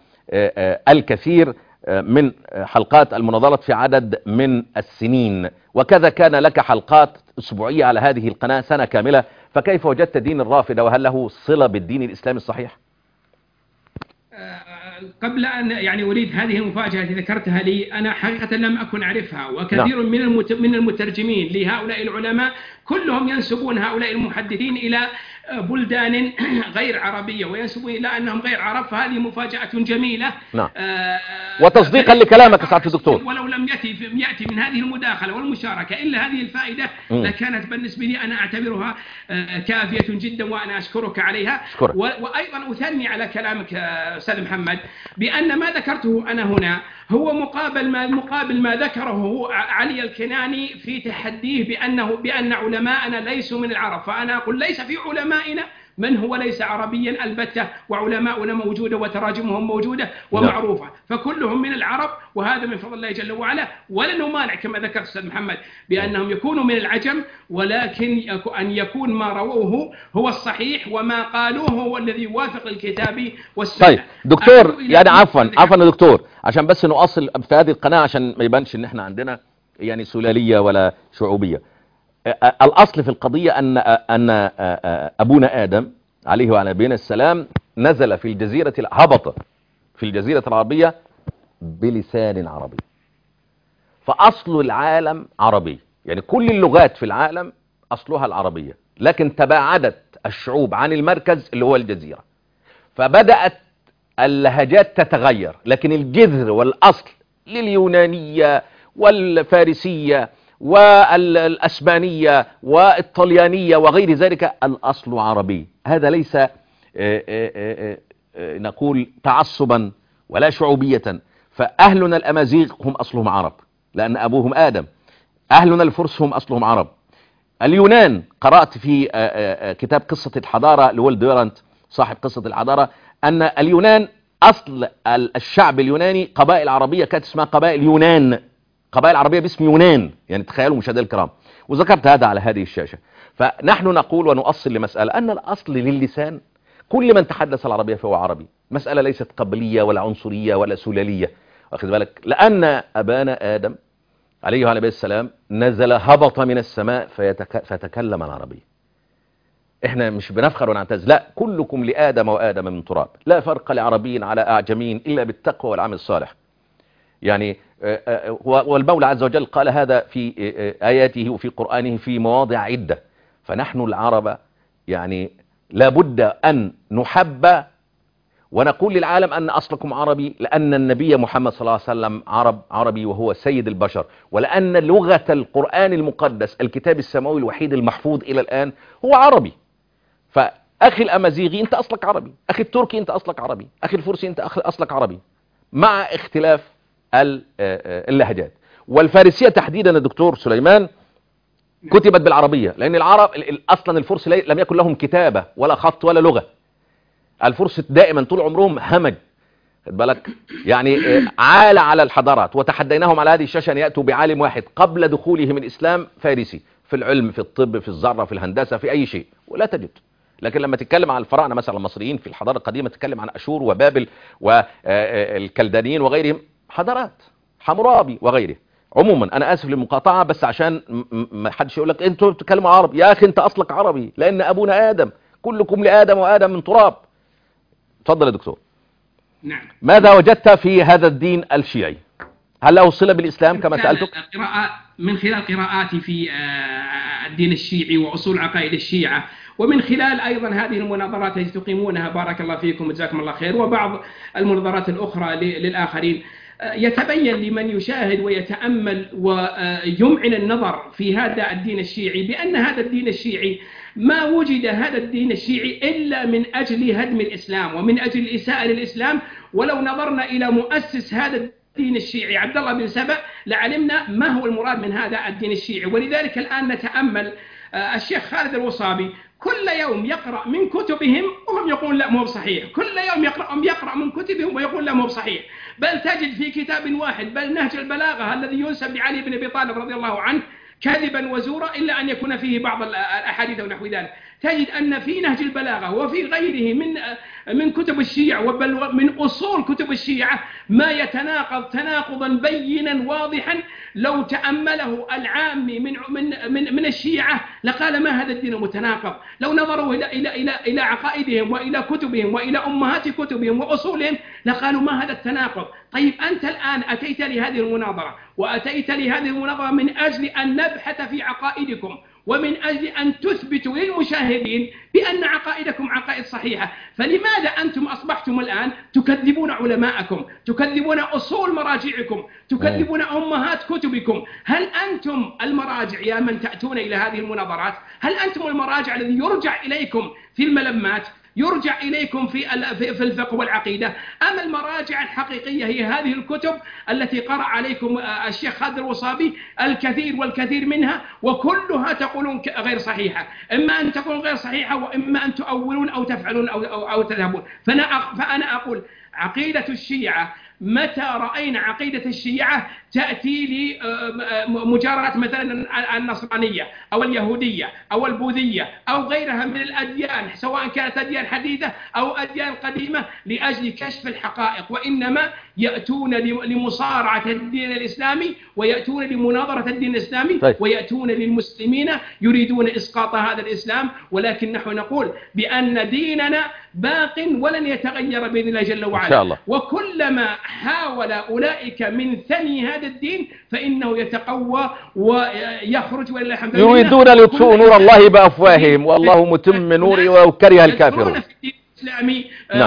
الكثير من حلقات المناظرات في عدد من السنين، وكذا كان لك حلقات أسبوعية على هذه القناة سنة كاملة، فكيف وجدت دين الرافضة وهل له صلة بالدين الإسلامي الصحيح؟ قبل أن أريد هذه المفاجأة التي ذكرتها لي، أنا حقيقة لم أكن أعرفها، وكثير من المترجمين لهؤلاء العلماء كلهم ينسبون هؤلاء المحدثين إلى بلدان غير عربية وينسبون إلى أنهم غير عرب، فهذه مفاجأة جميلة. نعم. وتصديقا لكلامك سعادة الدكتور، ولو لم يأتي من هذه المداخلة والمشاركة إلا هذه الفائدة لكانت بالنسبة لي أنا أعتبرها كافية جدا، وأنا أشكرك عليها. وأيضا أثني على كلامك أستاذ محمد بأن ما ذكرته أنا هنا هو مقابل ما ذكره علي الكناني في تحديه بأن علماءنا ليسوا من العرب. فأنا أقول ليس في علمائنا من هو ليس عربيا البتة، وعلماؤنا موجودة وتراجمهم موجودة ومعروفة، فكلهم من العرب، وهذا من فضل الله جل وعلا. ولا نمانع كما ذكرت أستاذ محمد بأنهم يكونوا من العجم، ولكن أن يكون ما رووه هو الصحيح وما قالوه هو الذي يوافق الكتاب والسنة. طيب دكتور، يعني عفوا يا دكتور، عشان بس نؤصل في هذه القناة عشان ما يبانش ان احنا عندنا يعني سلالية ولا شعوبية. الأصل في القضية أن أبونا آدم عليه وعلى نبينا السلام نزل في الجزيرة، هبط في الجزيرة العربية بلسان عربي، فأصل العالم عربي، يعني كل اللغات في العالم أصلها العربية، لكن تباعدت الشعوب عن المركز اللي هو الجزيرة، فبدأت اللهجات تتغير، لكن الجذر والأصل لليونانية والفارسية والأسبانية والطليانية وغير ذلك الأصل عربي. هذا ليس نقول تعصبا ولا شعوبية، فأهلنا الأمازيغ هم أصلهم عرب لأن أبوهم آدم، أهلنا الفرس هم أصلهم عرب. اليونان، قرأت في كتاب قصة الحضارة لولد ديورانت صاحب قصة الحضارة أن اليونان أصل الشعب اليوناني قبائل عربية كانت اسمها قبائل يونان، قبائل عربية باسم يونان، يعني تخيلوا مشاهدينا الكرام، وذكرت هذا على هذه الشاشة. فنحن نقول ونؤصل لمسألة أن الأصل للسان كل من تحدث العربية فهو عربي. مسألة ليست قبلية ولا عنصرية ولا سلالية، واخد بالك، لأن أبانا آدم عليه وعلى نبيه السلام نزل هبط من السماء فتكلم العربية. احنا مش بنفخر ونعتز، لا، كلكم لآدم وآدم من تراب، لا فرق لعربي على أعجمين إلا بالتقوى والعمل الصالح. يعني والمولى عز وجل قال هذا في آياته وفي قرآنه في مواضع عدة. فنحن العرب يعني لابد أن نحب ونقول للعالم أن أصلكم عربي، لأن النبي محمد صلى الله عليه وسلم عربي وهو سيد البشر، ولأن لغة القرآن المقدس الكتاب السماوي الوحيد المحفوظ إلى الآن هو عربي. فأخي الأمازيغي أنت أصلك عربي، أخي التركي أنت أصلك عربي، أخي الفرسي أنت أصلك عربي، مع اختلاف اللهجات. والفارسية تحديدا يا دكتور سليمان كتبت بالعربية، لأن العرب أصلا الفرس لم يكن لهم كتابة ولا خط ولا لغة. الفرس دائما طول عمرهم همج، خد بالك، يعني عال على الحضارات، وتحديناهم على هذه الشاشة أن يأتوا بعالم واحد قبل دخولهم الإسلام فارسي في العلم، في الطب، في الزراعة، في الهندسة، في أي شيء، ولا تجد. لكن لما تتكلم عن الفراعنة مثلا المصريين في الحضارة القديمة، تتكلم عن أشور وبابل والكلدانيين وغيرهم، حضارات حمورابي وغيره. عموما أنا آسف للمقاطعة، بس عشان ما حدش يقول لك أنتوا بتتكلموا عربي. يا أخي أنت أصلك عربي، لأن أبونا آدم، كلكم لآدم وآدم من تراب. تفضل يا دكتور. نعم. ماذا وجدت في هذا الدين الشيعي؟ هل له صلة بالإسلام كما سألتك؟ من خلال قراءاتي في الدين الشيعي وأصول عقائد الشيعة، ومن خلال أيضا هذه المناظرات التي تقيمونها، بارك الله فيكم وجزاكم الله خير، وبعض المناظرات الأخرى للآخرين، يتبين لمن يشاهد ويتأمل ويمعن النظر في هذا الدين الشيعي بأن هذا الدين الشيعي ما وجد هذا الدين الشيعي إلا من أجل هدم الإسلام ومن أجل الإساءة للإسلام. ولو نظرنا إلى مؤسس هذا الدين الشيعي عبد الله بن سبأ لعلمنا ما هو المراد من هذا الدين الشيعي. ولذلك الآن نتأمل الشيخ خالد الوصابي كل يوم يقرأ من كتبهم وهم يقول لا مو بصحيح، كل يوم يقرأ من كتبهم ويقول لا مو بصحيح. بل تجد في كتاب واحد، بل نهج البلاغة الذي ينسب لعلي بن أبي طالب رضي الله عنه كذبا وزورا إلا أن يكون فيه بعض الأحاديث ونحو ذلك. تجد أن في نهج البلاغة وفي غيره من كتب الشيعة وبل من أصول كتب الشيعة ما يتناقض تناقضا بينا واضحا لو تأمله العامي من الشيعة لقال ما هذا الدين متناقض. لو نظروا إلى عقائدهم وإلى كتبهم وإلى أمهات كتبهم وأصولهم لقالوا ما هذا التناقض. طيب أنت الآن أتيت لهذه المناظرة وأتيت لهذه المناظرة من أجل أن نبحث في عقائدكم ومن أجل أن تثبتوا للمشاهدين بأن عقائدكم عقائد صحيحة. فلماذا أنتم أصبحتم الآن تكذبون علماءكم، تكذبون أصول مراجعكم، تكذبون أمهات كتبكم؟ هل أنتم المراجع يا من تأتون إلى هذه المناظرات؟ هل أنتم المراجع الذي يرجع إليكم في الملمات، يرجع إليكم في الفقه والعقيدة، أم المراجع الحقيقية هي هذه الكتب التي قرأ عليكم الشيخ خالد الوصابي الكثير والكثير منها وكلها تقولون غير صحيحة؟ إما أن تقولون غير صحيحة وإما أن تؤولون أو تفعلون أو تذهبون. فأنا أقول عقيدة الشيعة، متى رأينا عقيدة الشيعة تأتي لمجارات مثلا النصرانية أو اليهودية أو البوذية أو غيرها من الأديان، سواء كانت أديان حديثة أو أديان قديمة، لأجل كشف الحقائق، وإنما يأتون لمصارعة الدين الإسلامي ويأتون لمناظرة الدين الإسلامي ويأتون للمسلمين يريدون إسقاط هذا الإسلام. ولكن نحن نقول بأن ديننا باق ولن يتغير بإذن الله جل وعلا، إن شاء الله. وكلما حاول أولئك من ثني هذا الدين فإنه يتقوى ويخرج، ولله الحمد. يريدون ليطفئوا نور الله بأفواههم والله متم نوره ولو كره الكافرون. الإسلامي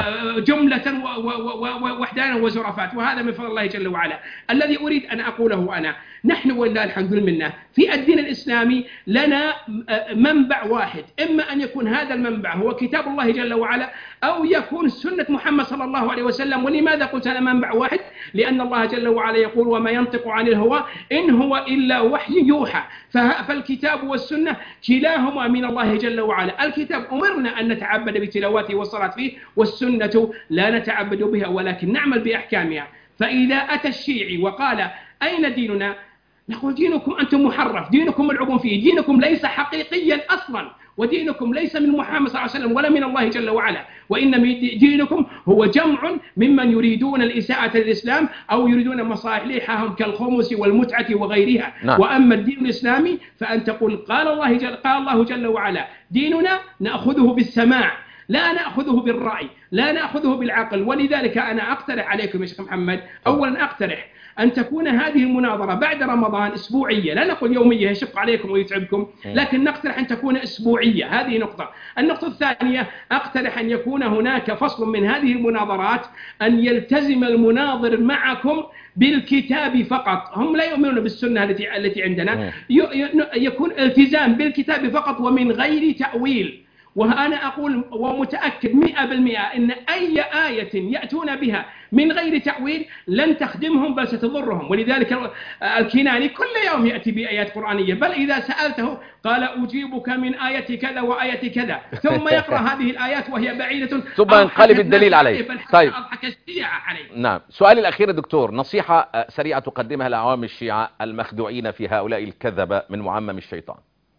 جملة وحدانا وزرفات، وهذا من فضل الله جل وعلا. الذي أريد أن أقوله أنا، نحن ولله الحمد لله في الدين الإسلامي لنا منبع واحد، إما أن يكون هذا المنبع هو كتاب الله جل وعلا أو يكون سنة محمد صلى الله عليه وسلم. ولماذا قلت أنا منبع واحد؟ لأن الله جل وعلا يقول وما ينطق عن الهوى إن هو إلا وحي يوحى. فالكتاب والسنة كلاهما من الله جل وعلا. الكتاب أمرنا أن نتعبد بتلاوته والصلاة فيه، والسنة لا نتعبد بها ولكن نعمل بأحكامها. فإذا أتى الشيعي وقال أين ديننا؟ نقول دينكم أنتم محرف، دينكم ملعوب فيه، دينكم ليس حقيقيا أصلا، ودينكم ليس من محمد صلى الله عليه وسلم ولا من الله جل وعلا، وإنما دينكم هو جمع ممن يريدون الإساءة للإسلام أو يريدون مصالحهم كالخمس والمتعة وغيرها. نعم. وأما الدين الإسلامي فأن تقول قال الله جل وعلا ديننا نأخذه بالسماع لا نأخذه بالرأي، لا نأخذه بالعقل. ولذلك أنا أقترح عليكم يا شيخ محمد، أولا أقترح أن تكون هذه المناظرة بعد رمضان أسبوعية، لا نقول يومية يشق عليكم ويتعبكم، لكن نقترح أن تكون أسبوعية. هذه نقطة. النقطة الثانية أقترح أن يكون هناك فصل من هذه المناظرات أن يلتزم المناظر معكم بالكتاب فقط. هم لا يؤمنون بالسنة التي عندنا، يكون التزام بالكتاب فقط ومن غير تأويل. وأنا أقول ومتأكد 100% أن أي آية يأتون بها من غير تأويل لن تخدمهم بل ستضرهم. ولذلك الكناني كل يوم يأتي بآيات قرآنية، بل إذا سألته قال أجيبك من آية كذا وآية كذا، ثم يقرأ هذه الآيات وهي بعيدة ثم ينقلب الدليل عليه. طيب. أضحك الشيعة عليه. نعم. سؤالي الأخير يا دكتور، نصيحة سريعة تقدمها لعوام الشيعة المخدوعين في هؤلاء الكذبة من معمم الشيطان.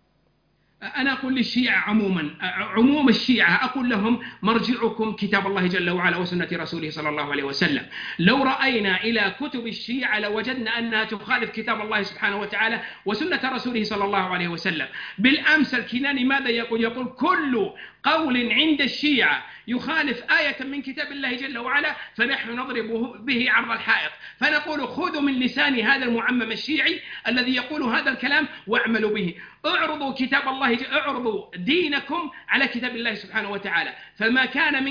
أنا أقول للشيعة عموما، عموم الشيعة أقول لهم مرجعكم كتاب الله جل وعلا وسنة رسوله صلى الله عليه وسلم. لو رأينا إلى كتب الشيعة لوجدنا أنها تخالف كتاب الله سبحانه وتعالى وسنة رسوله صلى الله عليه وسلم. بالأمس الكناني ماذا يقول؟ يقول كل قول عند الشيعة يخالف آية من كتاب الله جل وعلا فنحن نضرب به عرض الحائط، فنقول خذوا من لسان هذا المعمم الشيعي الذي يقول هذا الكلام واعملوا به. اعرضوا كتاب الله، اعرضوا دينكم على كتاب الله سبحانه وتعالى، فما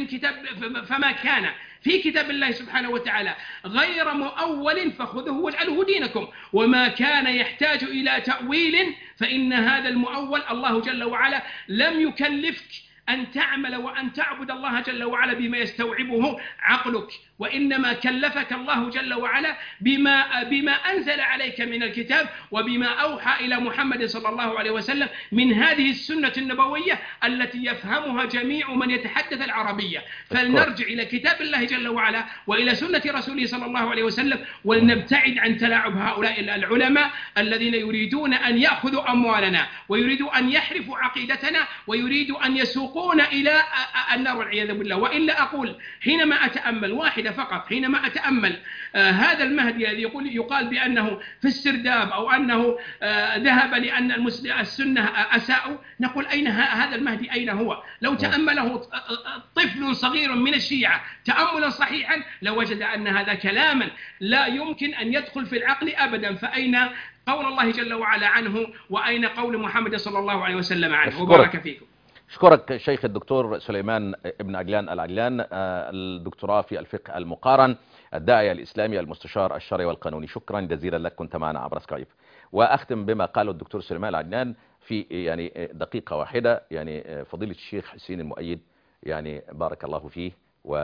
كان في كتاب الله سبحانه وتعالى غير مؤول فخذوه واجعلوه دينكم، وما كان يحتاج إلى تأويل فإن هذا المؤول الله جل وعلا لم يكلفك أن تعمل وأن تعبد الله جل وعلا بما يستوعبه عقلك، وإنما كلفك الله جل وعلا بما أنزل عليك من الكتاب وبما أوحى إلى محمد صلى الله عليه وسلم من هذه السنة النبوية التي يفهمها جميع من يتحدث العربية. فلنرجع إلى كتاب الله جل وعلا وإلى سنة رسوله صلى الله عليه وسلم، ولنبتعد عن تلاعب هؤلاء العلماء الذين يريدون أن يأخذوا أموالنا ويريدوا أن يحرفوا عقيدتنا ويريدوا أن يسوقون إلى النار والعياذ بالله. وإلا أقول حينما أتأمل واحدة فقط، حينما أتأمل هذا المهدي الذي يقال بأنه في السرداب أو أنه ذهب لأن السنة أساءوا، نقول أين هذا المهدي؟ أين هو؟ لو تأمله طفل صغير من الشيعة تأملا صحيحا لوجد أن هذا كلاما لا يمكن أن يدخل في العقل أبدا. فأين قول الله جل وعلا عنه وأين قول محمد صلى الله عليه وسلم عنه؟ وبارك فيكم. أشكرك شيخ الدكتور سليمان ابن عجلان العجلان، الدكتوراه في الفقه المقارن، الداعية الإسلامي، المستشار الشرعي والقانوني. شكرا جزيلا لك، كنت معنا عبر سكايب. وأختم بما قاله الدكتور سليمان العجلان في دقيقة واحدة. فضيلة الشيخ حسين المؤيد بارك الله فيه،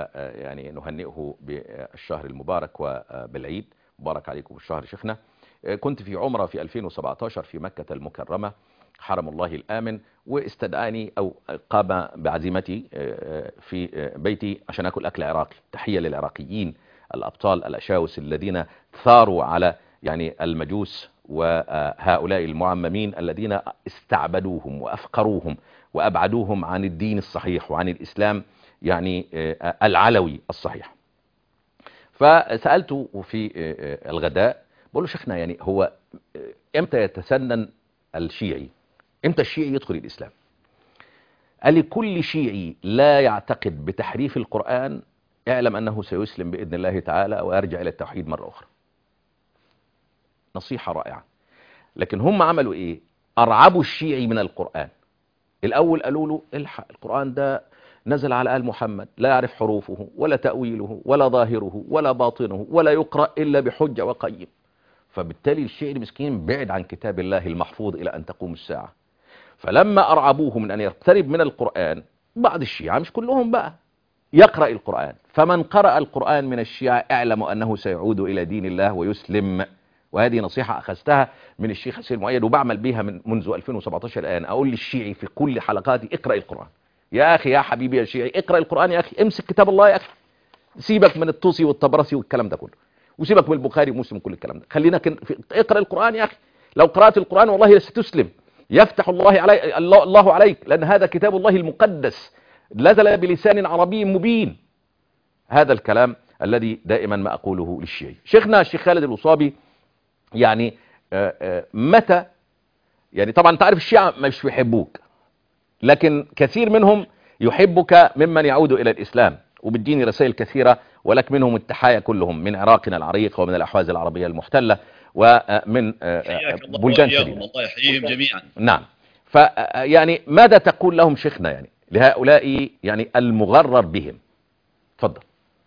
نهنئه بالشهر المبارك وبالعيد. مبارك عليكم الشهر شيخنا. كنت في عمرة في 2017 في مكة المكرمة حرم الله الآمن، واستدعاني أو قام بعزيمتي في بيتي عشان أكل أكل عراقي. تحية للعراقيين الأبطال الأشاوس الذين ثاروا على المجوس وهؤلاء المعممين الذين استعبدوهم وأفقروهم وأبعدوهم عن الدين الصحيح وعن الإسلام العلوي الصحيح. فسألته في الغداء، بقول له شيخنا هو امتى يتسنن الشيعي، امتى الشيعي يدخل الإسلام؟ قال لي كل شيعي لا يعتقد بتحريف القرآن اعلم أنه سيسلم بإذن الله تعالى ويرجع إلى التوحيد مرة أخرى. نصيحة رائعة. لكن هم عملوا إيه؟ أرعبوا الشيعي من القرآن. الأول قالوا له الحق، القرآن ده نزل على آل محمد، لا يعرف حروفه ولا تأويله ولا ظاهره ولا باطنه ولا يقرأ إلا بحجة وقيم. فبالتالي الشيعي المسكين بعد عن كتاب الله المحفوظ إلى أن تقوم الساعة. فلما أرعبوه من أن يقترب من القرآن، بعض الشيعة مش كلهم بقى يقرأ القرآن، فمن قرأ القرآن من الشيعة اعلموا أنه سيعود إلى دين الله ويسلم. وهذه نصيحة أخذتها من الشيخ حسين المؤيد وبعمل بها منذ 2017 الآن. أقول للشيعي في كل حلقاتي اقرأ القرآن يا أخي، يا حبيبي يا شيعي اقرأ القرآن يا أخي، امسك كتاب الله يا أخي، سيبك من الطوسي والطبرسي والكلام ده كله. وسيبك من البخاري ومسلم كل الكلام ده، خلينا اقرأ القرآن يا أخي. لو قرأت القرآن والله ستسلم، يفتح الله عليك، لأن هذا كتاب الله المقدس نزل بلسان عربي مبين. هذا الكلام الذي دائما ما أقوله للشيعي. شيخنا الشيخ خالد الوصابي، يعني متى، يعني طبعا انت عارف الشيعة مش بيحبوك، لكن كثير منهم يحبك ممن يعود إلى الإسلام، وبالدين رسائل كثيرة، ولك منهم التحايا كلهم من عراقنا العريق ومن الأحواز العربية المحتلة ومن بلدان شديدة. الله يحييهم جميعا. نعم. فيعني ماذا تقول لهم شيخنا، يعني لهؤلاء يعني المغرر بهم؟ تفضل.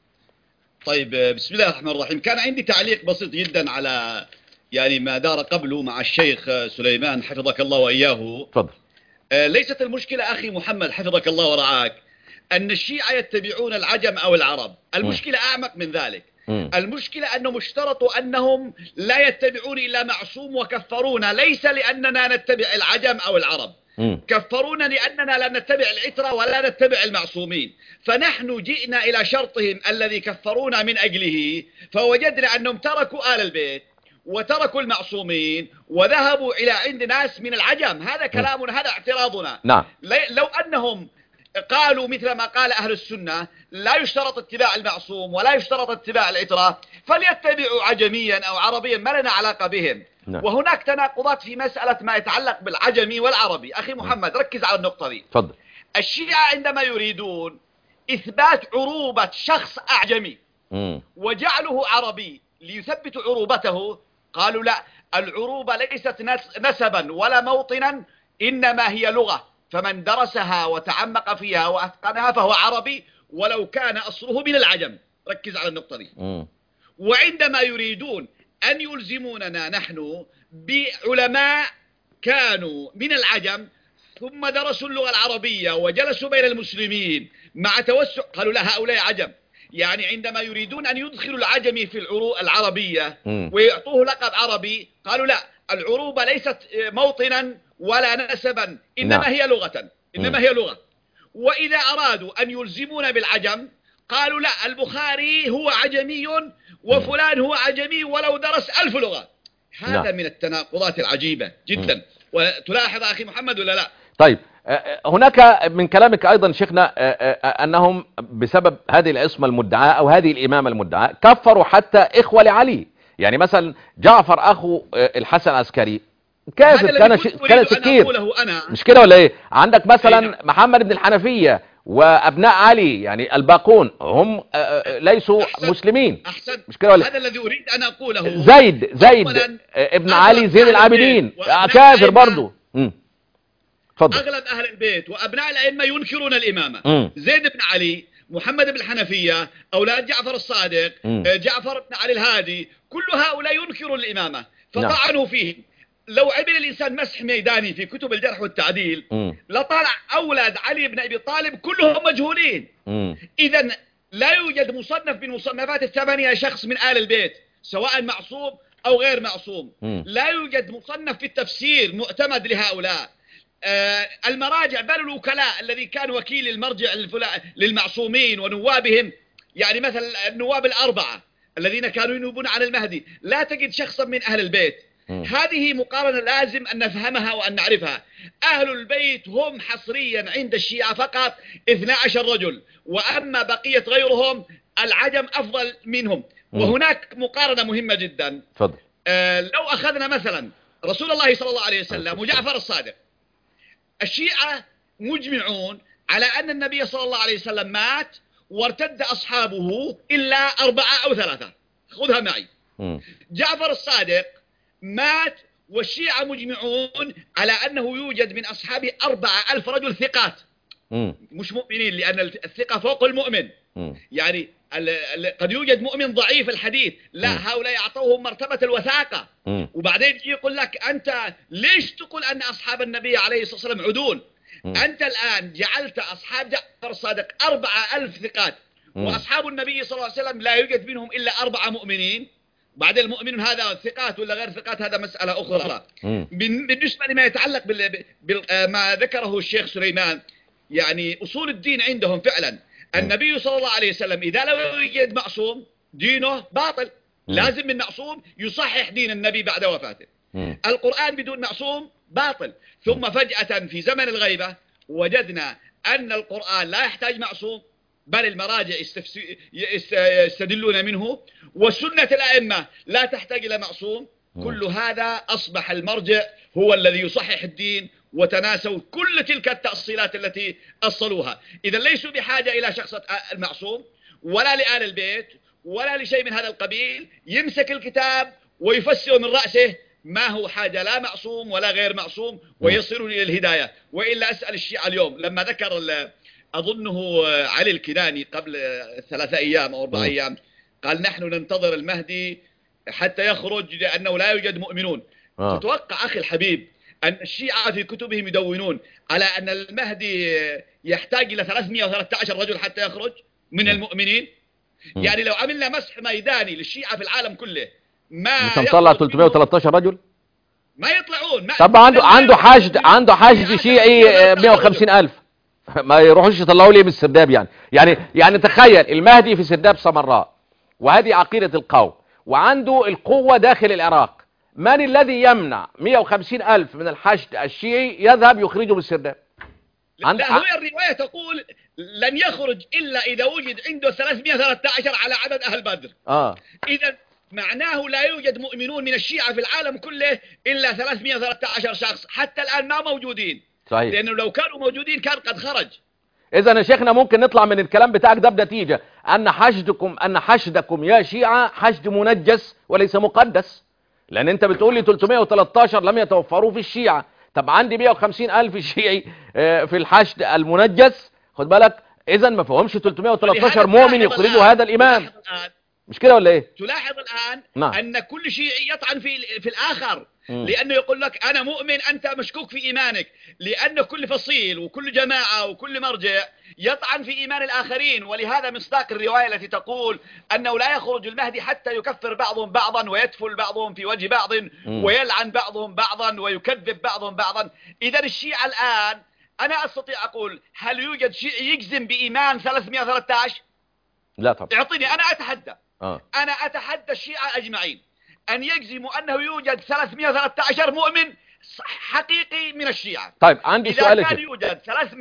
طيب، بسم الله الرحمن الرحيم. كان عندي تعليق بسيط جدا على يعني ما دار قبله مع الشيخ سليمان حفظك الله وإياه. تفضل. ليست المشكلة أخي محمد حفظك الله ورعاك أن الشيعة يتبعون العجم أو العرب، المشكلة أعمق من ذلك. المشكلة أنهم اشترطوا أنهم لا يتبعون إلا معصوم، وكفرونا ليس لأننا نتبع العجم أو العرب، كفرونا لأننا لا نتبع العترة ولا نتبع المعصومين. فنحن جئنا إلى شرطهم الذي كفرونا من أجله، فوجدنا أنهم تركوا آل البيت وتركوا المعصومين وذهبوا إلى عند ناس من العجم. هذا كلامنا، هذا اعتراضنا. نعم. لو أنهم قالوا مثل ما قال أهل السنة لا يشترط اتباع المعصوم ولا يشترط اتباع العترة، فليتبعوا عجميا أو عربيا، ما لنا علاقة بهم. نعم. وهناك تناقضات في مسألة ما يتعلق بالعجمي والعربي. أخي محمد ركز على النقطة دي. تفضل. الشيعة عندما يريدون إثبات عروبة شخص أعجمي وجعله عربي ليثبتوا عروبته، قالوا لا، العروبة ليست نسبا ولا موطنا، إنما هي لغة، فمن درسها وتعمق فيها وأتقنها فهو عربي ولو كان أصله من العجم. ركز على النقطة دي. وعندما يريدون أن يلزموننا نحن بعلماء كانوا من العجم ثم درسوا اللغة العربية وجلسوا بين المسلمين مع توسع، قالوا لا، هؤلاء عجم. يعني عندما يريدون أن يدخلوا العجمي في العربية ويعطوه لقب عربي، قالوا لا، العروبة ليست موطنا ولا نسبا، إنما هي لغة، إنما هي لغة. وإذا أرادوا أن يلزمون بالعجم قالوا لا، البخاري هو عجمي وفلان هو عجمي ولو درس 1000 لغة. هذا من التناقضات العجيبة جدا. وتلاحظ أخي محمد ولا لا؟ طيب، هناك من كلامك أيضا شيخنا أنهم بسبب هذه العصمة المدعاة أو هذه الإمامة المدعاة كفروا حتى إخوة لعلي. يعني مثلا جعفر أخو الحسن العسكري كافر، كان سكير، مش كده ولا إيه؟ عندك مثلا محمد بن الحنفية وأبناء علي، يعني الباقون هم ليسوا مسلمين. أحسن. مش كده ولا؟ هذا الذي أريد أن أقوله. زيد ابن علي زين العابدين كافر برضو. أغلب أهل البيت وأبناء الأئمة ينكرون الإمامة. زيد بن علي، محمد بن الحنفية، أولاد جعفر الصادق، جعفر بن علي الهادي، كل هؤلاء ينكرون الإمامة فطعنوا فيه. لو عمل الإنسان مسح ميداني في كتب الجرح والتعديل لطلع أولاد علي بن أبي طالب كلهم مجهولين. إذا لا يوجد مصنف من مصنفات 8 شخص من آل البيت سواء معصوم أو غير معصوم. لا يوجد مصنف في التفسير معتمد لهؤلاء. المراجع بل الوكلاء الذي كان وكيل المرجع للمعصومين ونوابهم، يعني مثلا النواب الأربعة الذين كانوا ينوبون عن المهدي، لا تجد شخصا من أهل البيت. هذه مقارنة لازم أن نفهمها وأن نعرفها. أهل البيت هم حصريا عند الشيعة فقط 12 رجل، وأما بقية غيرهم العجم أفضل منهم. وهناك مقارنة مهمة جدا. فضل. لو أخذنا مثلا رسول الله صلى الله عليه وسلم وجعفر الصادق، الشيعة مجمعون على أن النبي صلى الله عليه وسلم مات وارتد أصحابه إلا 4 أو 3. خذها معي. جعفر الصادق مات والشيعة مجمعون على أنه يوجد من أصحابه 4000 رجل ثقات، مش مؤمنين، لأن الثقة فوق المؤمن. يعني قد يوجد مؤمن ضعيف الحديث، لا، هؤلاء يعطوهم مرتبة الوثاقة. وبعدين يقول لك أنت ليش تقول أن أصحاب النبي عليه الصلاة والسلام عدول؟ أنت الآن جعلت أصحاب جعفر الصادق 4000 ثقات، وأصحاب النبي صلى الله عليه وسلم لا يوجد منهم إلا 4 مؤمنين. بعد المؤمن هذا ثقات ولا غير ثقات هذا مسألة أخرى. بالنسبة لما يتعلق ما ذكره الشيخ سليمان، يعني أصول الدين عندهم فعلا النبي صلى الله عليه وسلم إذا لم يوجد معصوم دينه باطل. لازم من معصوم يصحح دين النبي بعد وفاته. القرآن بدون معصوم باطل. ثم فجأة في زمن الغيبة وجدنا أن القرآن لا يحتاج معصوم، بل المراجع يستدلون منه، وسنة الأئمة لا تحتاج إلى معصوم. كل هذا أصبح المرجع هو الذي يصحح الدين، وتناسوا كل تلك التأصيلات التي أصلوها. إذا ليسوا بحاجة إلى شخص المعصوم ولا لآل البيت ولا لشيء من هذا القبيل، يمسك الكتاب ويفسر من رأسه، ما هو حاجة لا معصوم ولا غير معصوم، ويصلون إلى الهداية. وإلا أسأل الشيعة اليوم لما ذكر أظنه علي الكناني قبل 3 أيام أو 4 أيام، قال نحن ننتظر المهدي حتى يخرج لأنه لا يوجد مؤمنون. تتوقع أخي الحبيب أن الشيعة في كتبهم يدونون على أن المهدي يحتاج إلى 313 رجل حتى يخرج من المؤمنين؟ يعني لو عملنا مسح ميداني للشيعة في العالم كله ما مش هنطلع 313 رجل؟ ما يطلعون. طب عنده حشد شيعي 150,000 ما يروحوش يطلعوا لي من السرداب يعني تخيل المهدي في سرداب سمراء، وهذه عقيدة القوم، وعنده القوة داخل العراق. من الذي يمنع 150,000 من الحشد الشيعي يذهب يخرجه من السرداب؟ لا، هو الرواية تقول لن يخرج إلا إذا وجد عنده 313 على عدد أهل بدر. إذا معناه لا يوجد مؤمنون من الشيعة في العالم كله إلا 313 شخص، حتى الآن ما موجودين. صحيح. لأنه لو كانوا موجودين كان قد خرج. إذا يا شيخنا ممكن نطلع من الكلام بتاعك ده بنتيجة أن حشدكم يا شيعة حشد منجس وليس مقدس، لأن أنت بتقول لي 313 لم يتوفروا في الشيعة. طب عندي 150,000 شيعي في الحشد المنجس، خد بالك. إذا ما فهمش 313 مؤمن يخرجوا هذا الإمام، مش كده ولا إيه؟ تلاحظ الآن أن كل شيعي يطعن في الآخر، لأنه يقول لك أنا مؤمن أنت مشكوك في إيمانك، لأن كل فصيل وكل جماعة وكل مرجع يطعن في إيمان الآخرين. ولهذا مصداق الرواية التي تقول أنه لا يخرج المهدي حتى يكفر بعضهم بعضا ويدفل بعضهم في وجه بعض ويلعن بعضهم بعضا ويكذب بعضهم بعضا. إذا الشيعة الآن أنا أستطيع أقول هل يوجد شيعي يجزم بإيمان 313؟ لا طبعا. اعطيني، أنا أتحدى أنا أتحدى الشيعة أجمعين أن يجزموا أنه يوجد 313 مؤمن حقيقي من الشيعة. طيب عندي سؤال. إذا كان يوجد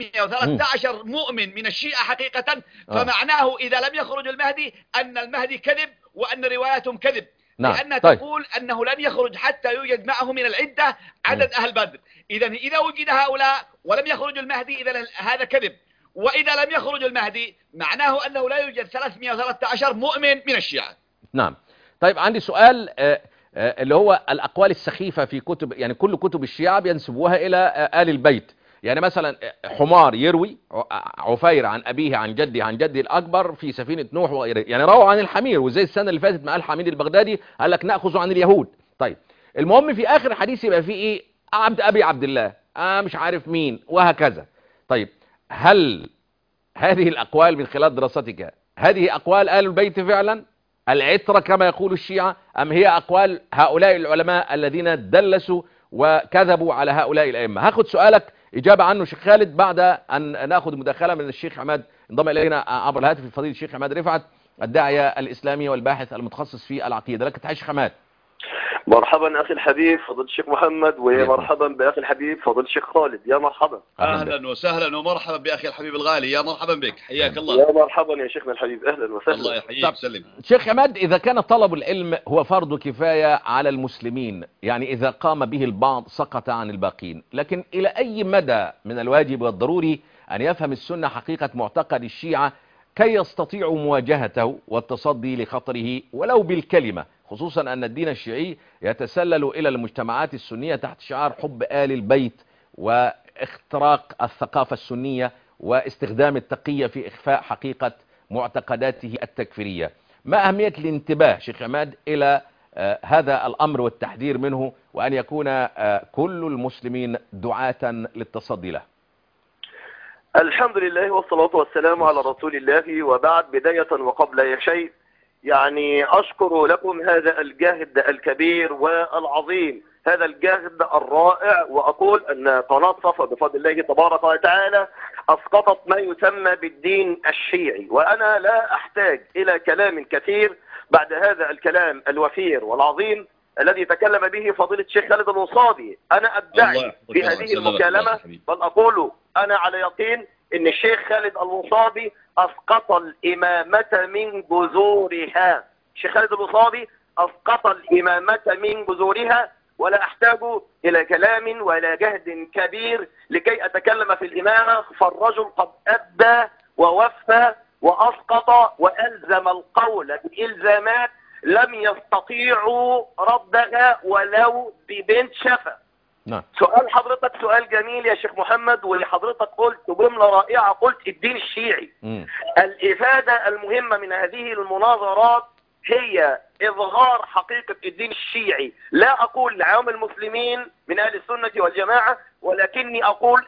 313 مؤمن من الشيعة حقيقة، فمعناه إذا لم يخرج المهدي أن المهدي كذب وأن رواياتهم كذب. لأنها تقول أنه لن يخرج حتى يوجد معه من العدة عدد أهل بدر. إذا وجد هؤلاء ولم يخرج المهدي إذا هذا كذب، وإذا لم يخرج المهدي معناه أنه لا يوجد 313 مؤمن من الشيعة. نعم. طيب عندي سؤال اللي هو الأقوال السخيفة في كتب، يعني كل كتب الشيعة بينسبوها إلى آل البيت. يعني مثلا حمار يروي عفير عن أبيه عن جده عن جده الأكبر في سفينة نوح وغيره، يعني رووا عن الحمير. وزي السنة اللي فاتت ما قال حميد البغدادي قال لك نأخذ عن اليهود. طيب المهم في آخر الحديث يبقى فيه إيه؟ أبي عبد الله مش عارف مين وهكذا. طيب هل هذه الأقوال من خلال دراستك هذه أقوال آل البيت فعلا العترة كما يقول الشيعة، أم هي أقوال هؤلاء العلماء الذين دلسوا وكذبوا على هؤلاء الأئمة؟ هاخد سؤالك إجابة عنه شيخ خالد بعد أن ناخد مداخلة من الشيخ عماد انضم إلينا عبر الهاتف الفضيل الشيخ عماد رفعت الداعية الإسلامي والباحث المتخصص في العقيدة. لك تحية شيخ عماد. مرحبا أخي الحبيب فضل الشيخ محمد، ومرحبا بأخي الحبيب فضل الشيخ خالد. يا مرحبا. أهلا وسهلا ومرحبا بأخي الحبيب الغالي. يا مرحبا بك، حياك الله. يا مرحبا يا شيخنا الحبيب، أهلا وسهلا. الله يحييك وسلم. شيخ عماد، إذا كان طلب العلم هو فرض كفاية على المسلمين، يعني إذا قام به البعض سقط عن الباقين، لكن إلى أي مدى من الواجب والضروري أن يفهم السنة حقيقة معتقد الشيعة كي يستطيعوا مواجهته والتصدي لخطره ولو بالكلمة، خصوصا أن الدين الشيعي يتسلل إلى المجتمعات السنية تحت شعار حب آل البيت واختراق الثقافة السنية واستخدام التقية في إخفاء حقيقة معتقداته التكفيرية. ما أهمية الانتباه شيخ عماد إلى هذا الأمر والتحذير منه، وأن يكون كل المسلمين دعاة للتصدي له؟ الحمد لله والصلاة والسلام على رسول الله، وبعد. بداية وقبل أي شيء يعني أشكر لكم هذا الجهد الكبير والعظيم، هذا الجهد الرائع، وأقول أن قناة صفا بفضل الله تبارك وتعالى أسقطت ما يسمى بالدين الشيعي، وأنا لا أحتاج إلى كلام كثير بعد هذا الكلام الوفير والعظيم الذي تكلم به فضيلة الشيخ خالد الوصابي، أنا أدعي في هذه المكالمة، بل أقول أنا على يقين أن الشيخ خالد الوصابي أسقط الإمامة من جذورها. الشيخ خالد الوصابي أسقط الإمامة من جذورها، ولا أحتاج إلى كلام ولا جهد كبير لكي أتكلم في الإمامة، فالرجل قد أدى ووفى وأسقط وألزم القول بإلزامات لم يستطيعوا ردها ولو ببنت شفا. نعم. سؤال حضرتك سؤال جميل يا شيخ محمد، ولحضرتك قلت جملة رائعة، قلت الدين الشيعي. الإفادة المهمة من هذه المناظرات هي إظهار حقيقة الدين الشيعي، لا أقول لعوام المسلمين من أهل السنة والجماعة، ولكني أقول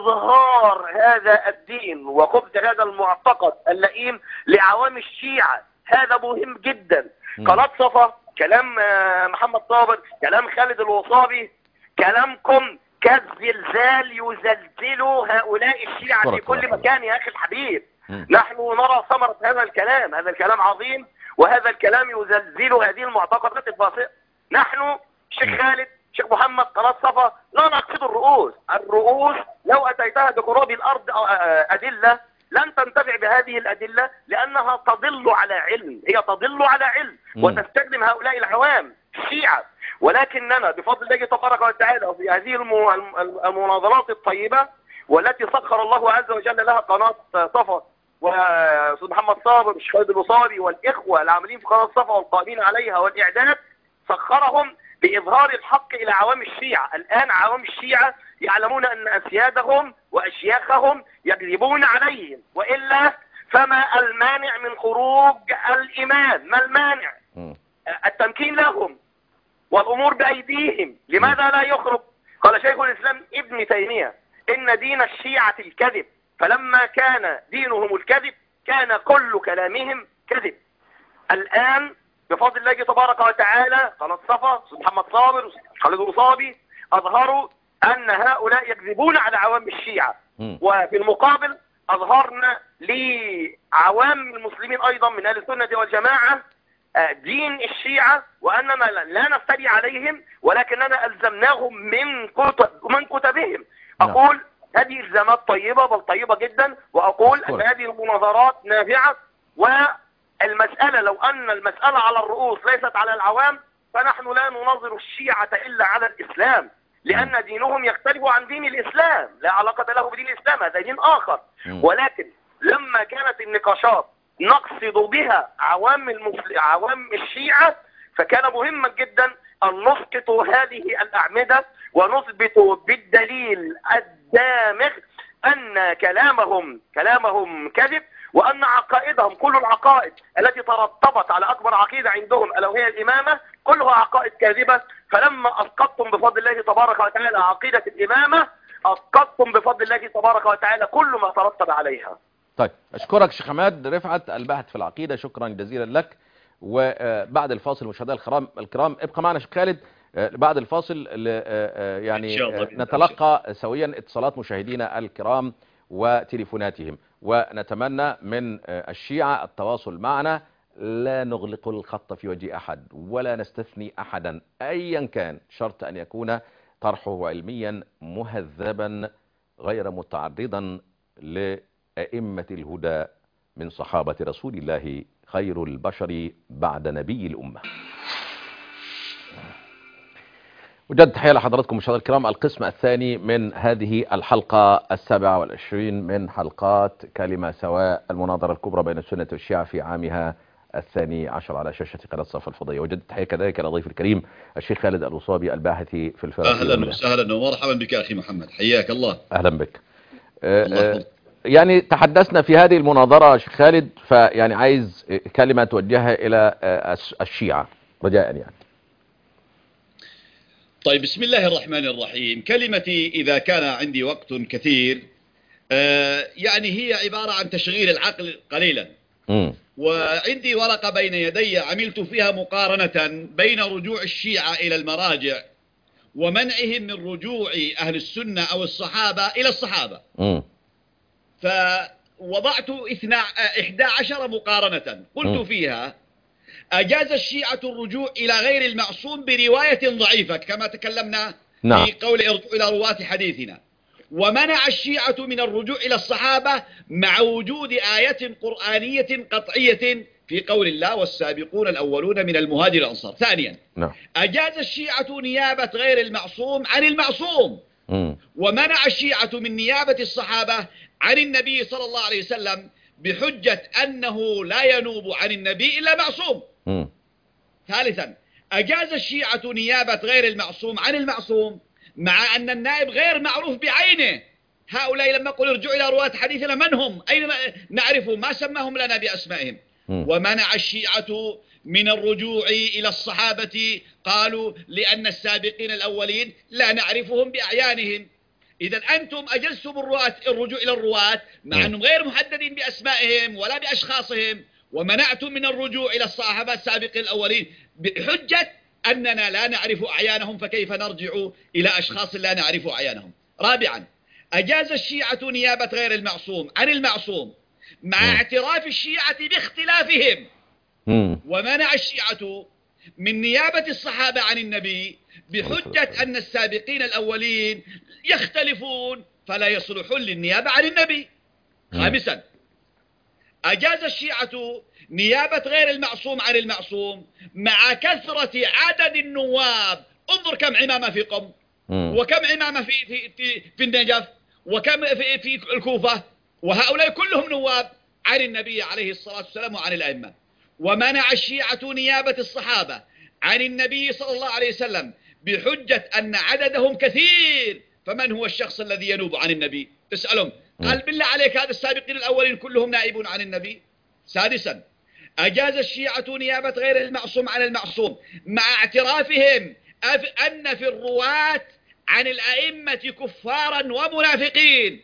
إظهار هذا الدين وخبث هذا المعتقد اللئيم لعوام الشيعة، هذا مهم جدا. قناة صفا، كلام محمد صابر، كلام خالد الوصابي، كلامكم كالزلزال يزلزل هؤلاء الشيعة في كل مكان يا أخي الحبيب. نحن نرى ثمرة هذا الكلام، هذا الكلام عظيم، وهذا الكلام يزلزل هذه المعتقدات الفاسدة. نحن شيخ خالد، شيخ محمد، قناة صفا، لا نقصد الرؤوس. الرؤوس لو أتيتها بقراب الأرض أدلة لن تنتفع بهذه الأدلة، لأنها تضل على علم، هي تضل على علم وتستخدم هؤلاء العوام الشيعة. ولكننا بفضل الله تبارك وتعالى في هذه المناظرات الطيبة والتي سخر الله عز وجل لها قناة صفا وأستاذ محمد صابر والشيخ خالد الوصابي والإخوة العاملين في قناة صفا والقائمين عليها والإعداد، سخرهم بإظهار الحق إلى عوام الشيعة. الآن عوام الشيعة يعلمون أن أسيادهم وأشياخهم يكذبون عليهم، وإلا فما المانع من خروج الإمام؟ ما المانع؟ التمكين لهم والأمور بأيديهم، لماذا لا يخرج؟ قال شيخ الإسلام ابن تيمية إن دين الشيعة الكذب، فلما كان دينهم الكذب كان كل كلامهم كذب. الآن بفضل الله تبارك وتعالى قناة صفا، محمد صابر، خالد الوصابي أظهروا أن هؤلاء يكذبون على عوام الشيعة، وفي المقابل أظهرنا لعوام المسلمين أيضا من أهل السنة والجماعة دين الشيعة، وأننا لا نفتري عليهم ولكننا ألزمناهم من كتبهم. أقول هذه إلزامات طيبة، بل طيبة جدا، وأقول أن هذه المناظرات نافعة. والمسألة لو أن المسألة على الرؤوس ليست على العوام، فنحن لا نناظر الشيعة إلا على الإسلام، لأن دينهم يختلف عن دين الإسلام، لا علاقة له بدين الإسلام، هذا دين آخر. ولكن لما كانت النقاشات نقصد بها عوام الشيعة، فكان مهما جدا أن نسقط هذه الأعمدة ونثبت بالدليل الدامغ أن كلامهم كذب، وأن عقائدهم كل العقائد التي ترتبط على أكبر عقيدة عندهم ألا وهي الإمامة كلها عقائد كاذبة. فلما أسقطتم بفضل الله تبارك وتعالى عقيدة الإمامة، أسقطتم بفضل الله تبارك وتعالى كل ما ترتب عليها. طيب، أشكرك شيخ حماد رفعت الباحث في العقيدة، شكرا جزيلا لك. وبعد الفاصل مشاهدينا الكرام ابقى معنا شيخ خالد. بعد الفاصل يعني نتلقى سويا اتصالات مشاهدينا الكرام وتليفوناتهم، ونتمنى من الشيعة التواصل معنا، لا نغلق الخط في وجه أحد ولا نستثني أحدا أيا كان، شرط أن يكون طرحه علميا مهذبا غير متعرضا لأئمة الهدى من صحابة رسول الله خير البشر بعد نبي الأمة. وجد تحية لحضراتكم مشاهدينا الكرام، القسم الثاني من هذه الحلقة 27 من حلقات كلمة سواء، المناظرة الكبرى بين السنة والشيعة في عامها 12 على شاشة قناة صفا الفضائية. وجد تحية كذلك لضيف الكريم الشيخ خالد الوصابي الباحث في الفرق. أهلا وسهلا ومرحبا بك أخي محمد، حياك الله. أهلا بك. يعني تحدثنا في هذه المناظرة شيخ خالد، فيعني عايز كلمة توجهها إلى الشيعة رجاء يعني. طيب، بسم الله الرحمن الرحيم. كلمتي إذا كان عندي وقت كثير يعني هي عبارة عن تشغيل العقل قليلا. وعندي ورقة بين يدي عملت فيها مقارنة بين رجوع الشيعة إلى المراجع ومنعهم من رجوع أهل السنة أو الصحابة إلى الصحابة. فوضعت 11 مقارنة قلت فيها أجاز الشيعة الرجوع إلى غير المعصوم برواية ضعيفة كما تكلمنا نعم. في قول ارجعوا إلى رواة حديثنا. ومنع الشيعة من الرجوع إلى الصحابة مع وجود آية قرآنية قطعية في قول الله والسابقون الأولون من المهاجر والأنصار. ثانيا، نعم. أجاز الشيعة نيابة غير المعصوم عن المعصوم. ومنع الشيعة من نيابة الصحابة عن النبي صلى الله عليه وسلم بحجة أنه لا ينوب عن النبي إلا معصوم. ثالثا، أجاز الشيعة نيابة غير المعصوم عن المعصوم مع أن النائب غير معروف بعينه. هؤلاء لما قل ارجعوا إلى رواة حديثنا من هم؟ أين نعرفهم؟ ما سماهم لنا بأسمائهم. ومنع الشيعة من الرجوع إلى الصحابة قالوا لأن السابقين الأولين لا نعرفهم بأعيانهم. إذا أنتم أجزتم الرجوع إلى الرواة مع أنهم غير محددين بأسمائهم ولا بأشخاصهم، ومنعتم من الرجوع إلى الصحابة السابقين الأولين بحجة أننا لا نعرف أعيانهم، فكيف نرجع إلى أشخاص لا نعرف أعيانهم؟ رابعا، أجاز الشيعة نيابة غير المعصوم عن المعصوم مع اعتراف الشيعة باختلافهم. ومنع الشيعة من نيابة الصحابة عن النبي بحجة أن السابقين الأولين يختلفون فلا يصلحون للنيابة عن النبي. خامسا، أجاز الشيعة نيابة غير المعصوم عن المعصوم مع كثرة عدد النواب. انظر كم عمامة في قم، وكم عمامة في النجف، وكم في الكوفة، وهؤلاء كلهم نواب عن النبي عليه الصلاة والسلام وعن الأئمة. ومنع الشيعة نيابة الصحابة عن النبي صلى الله عليه وسلم بحجة أن عددهم كثير، فمن هو الشخص الذي ينوب عن النبي؟ تسألهم قال بالله عليك هذا السابقين الأولين كلهم نائبون عن النبي. سادسا، أجاز الشيعة نيابة غير المعصوم عن المعصوم مع اعترافهم أن في الرواة عن الأئمة كفارا ومنافقين.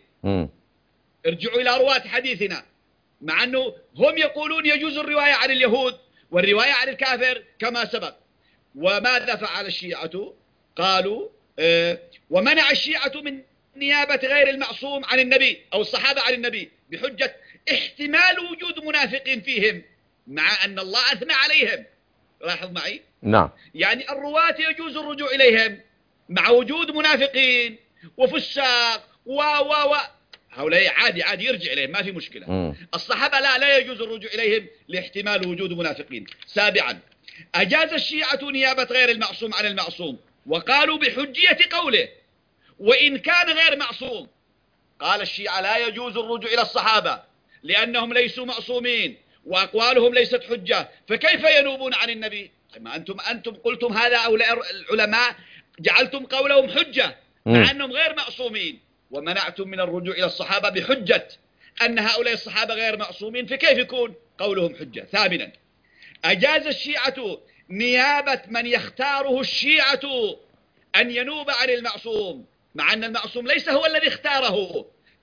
ارجعوا إلى رواة حديثنا، مع أنه هم يقولون يجوز الرواية عن اليهود والرواية عن الكافر كما سبق. وماذا فعل الشيعة؟ قالوا ومنع الشيعة من نيابة غير المعصوم عن النبي أو الصحابة عن النبي بحجة احتمال وجود منافقين فيهم، مع أن الله أثنى عليهم. لاحظ معي؟ نعم. يعني الرواة يجوز الرجوع إليهم مع وجود منافقين وفساق هؤلاء عادي يرجع إليهم ما في مشكلة. الصحابة لا يجوز الرجوع إليهم لاحتمال وجود منافقين. سابعا، أجاز الشيعة نيابة غير المعصوم عن المعصوم وقالوا بحجية قوله وإن كان غير معصوم. قال الشيعة لا يجوز الرجوع إلى الصحابة لأنهم ليسوا معصومين وأقوالهم ليست حجة، فكيف ينوبون عن النبي؟ ما أنتم قلتم هذا، أو العلماء جعلتم قولهم حجة مع أنهم غير معصومين، ومنعتم من الرجوع إلى الصحابة بحجة أن هؤلاء الصحابة غير معصومين، فكيف يكون قولهم حجة؟ ثامنا، أجاز الشيعة نيابة من يختاره الشيعة أن ينوب عن المعصوم، مع أن المعصوم ليس هو الذي اختاره،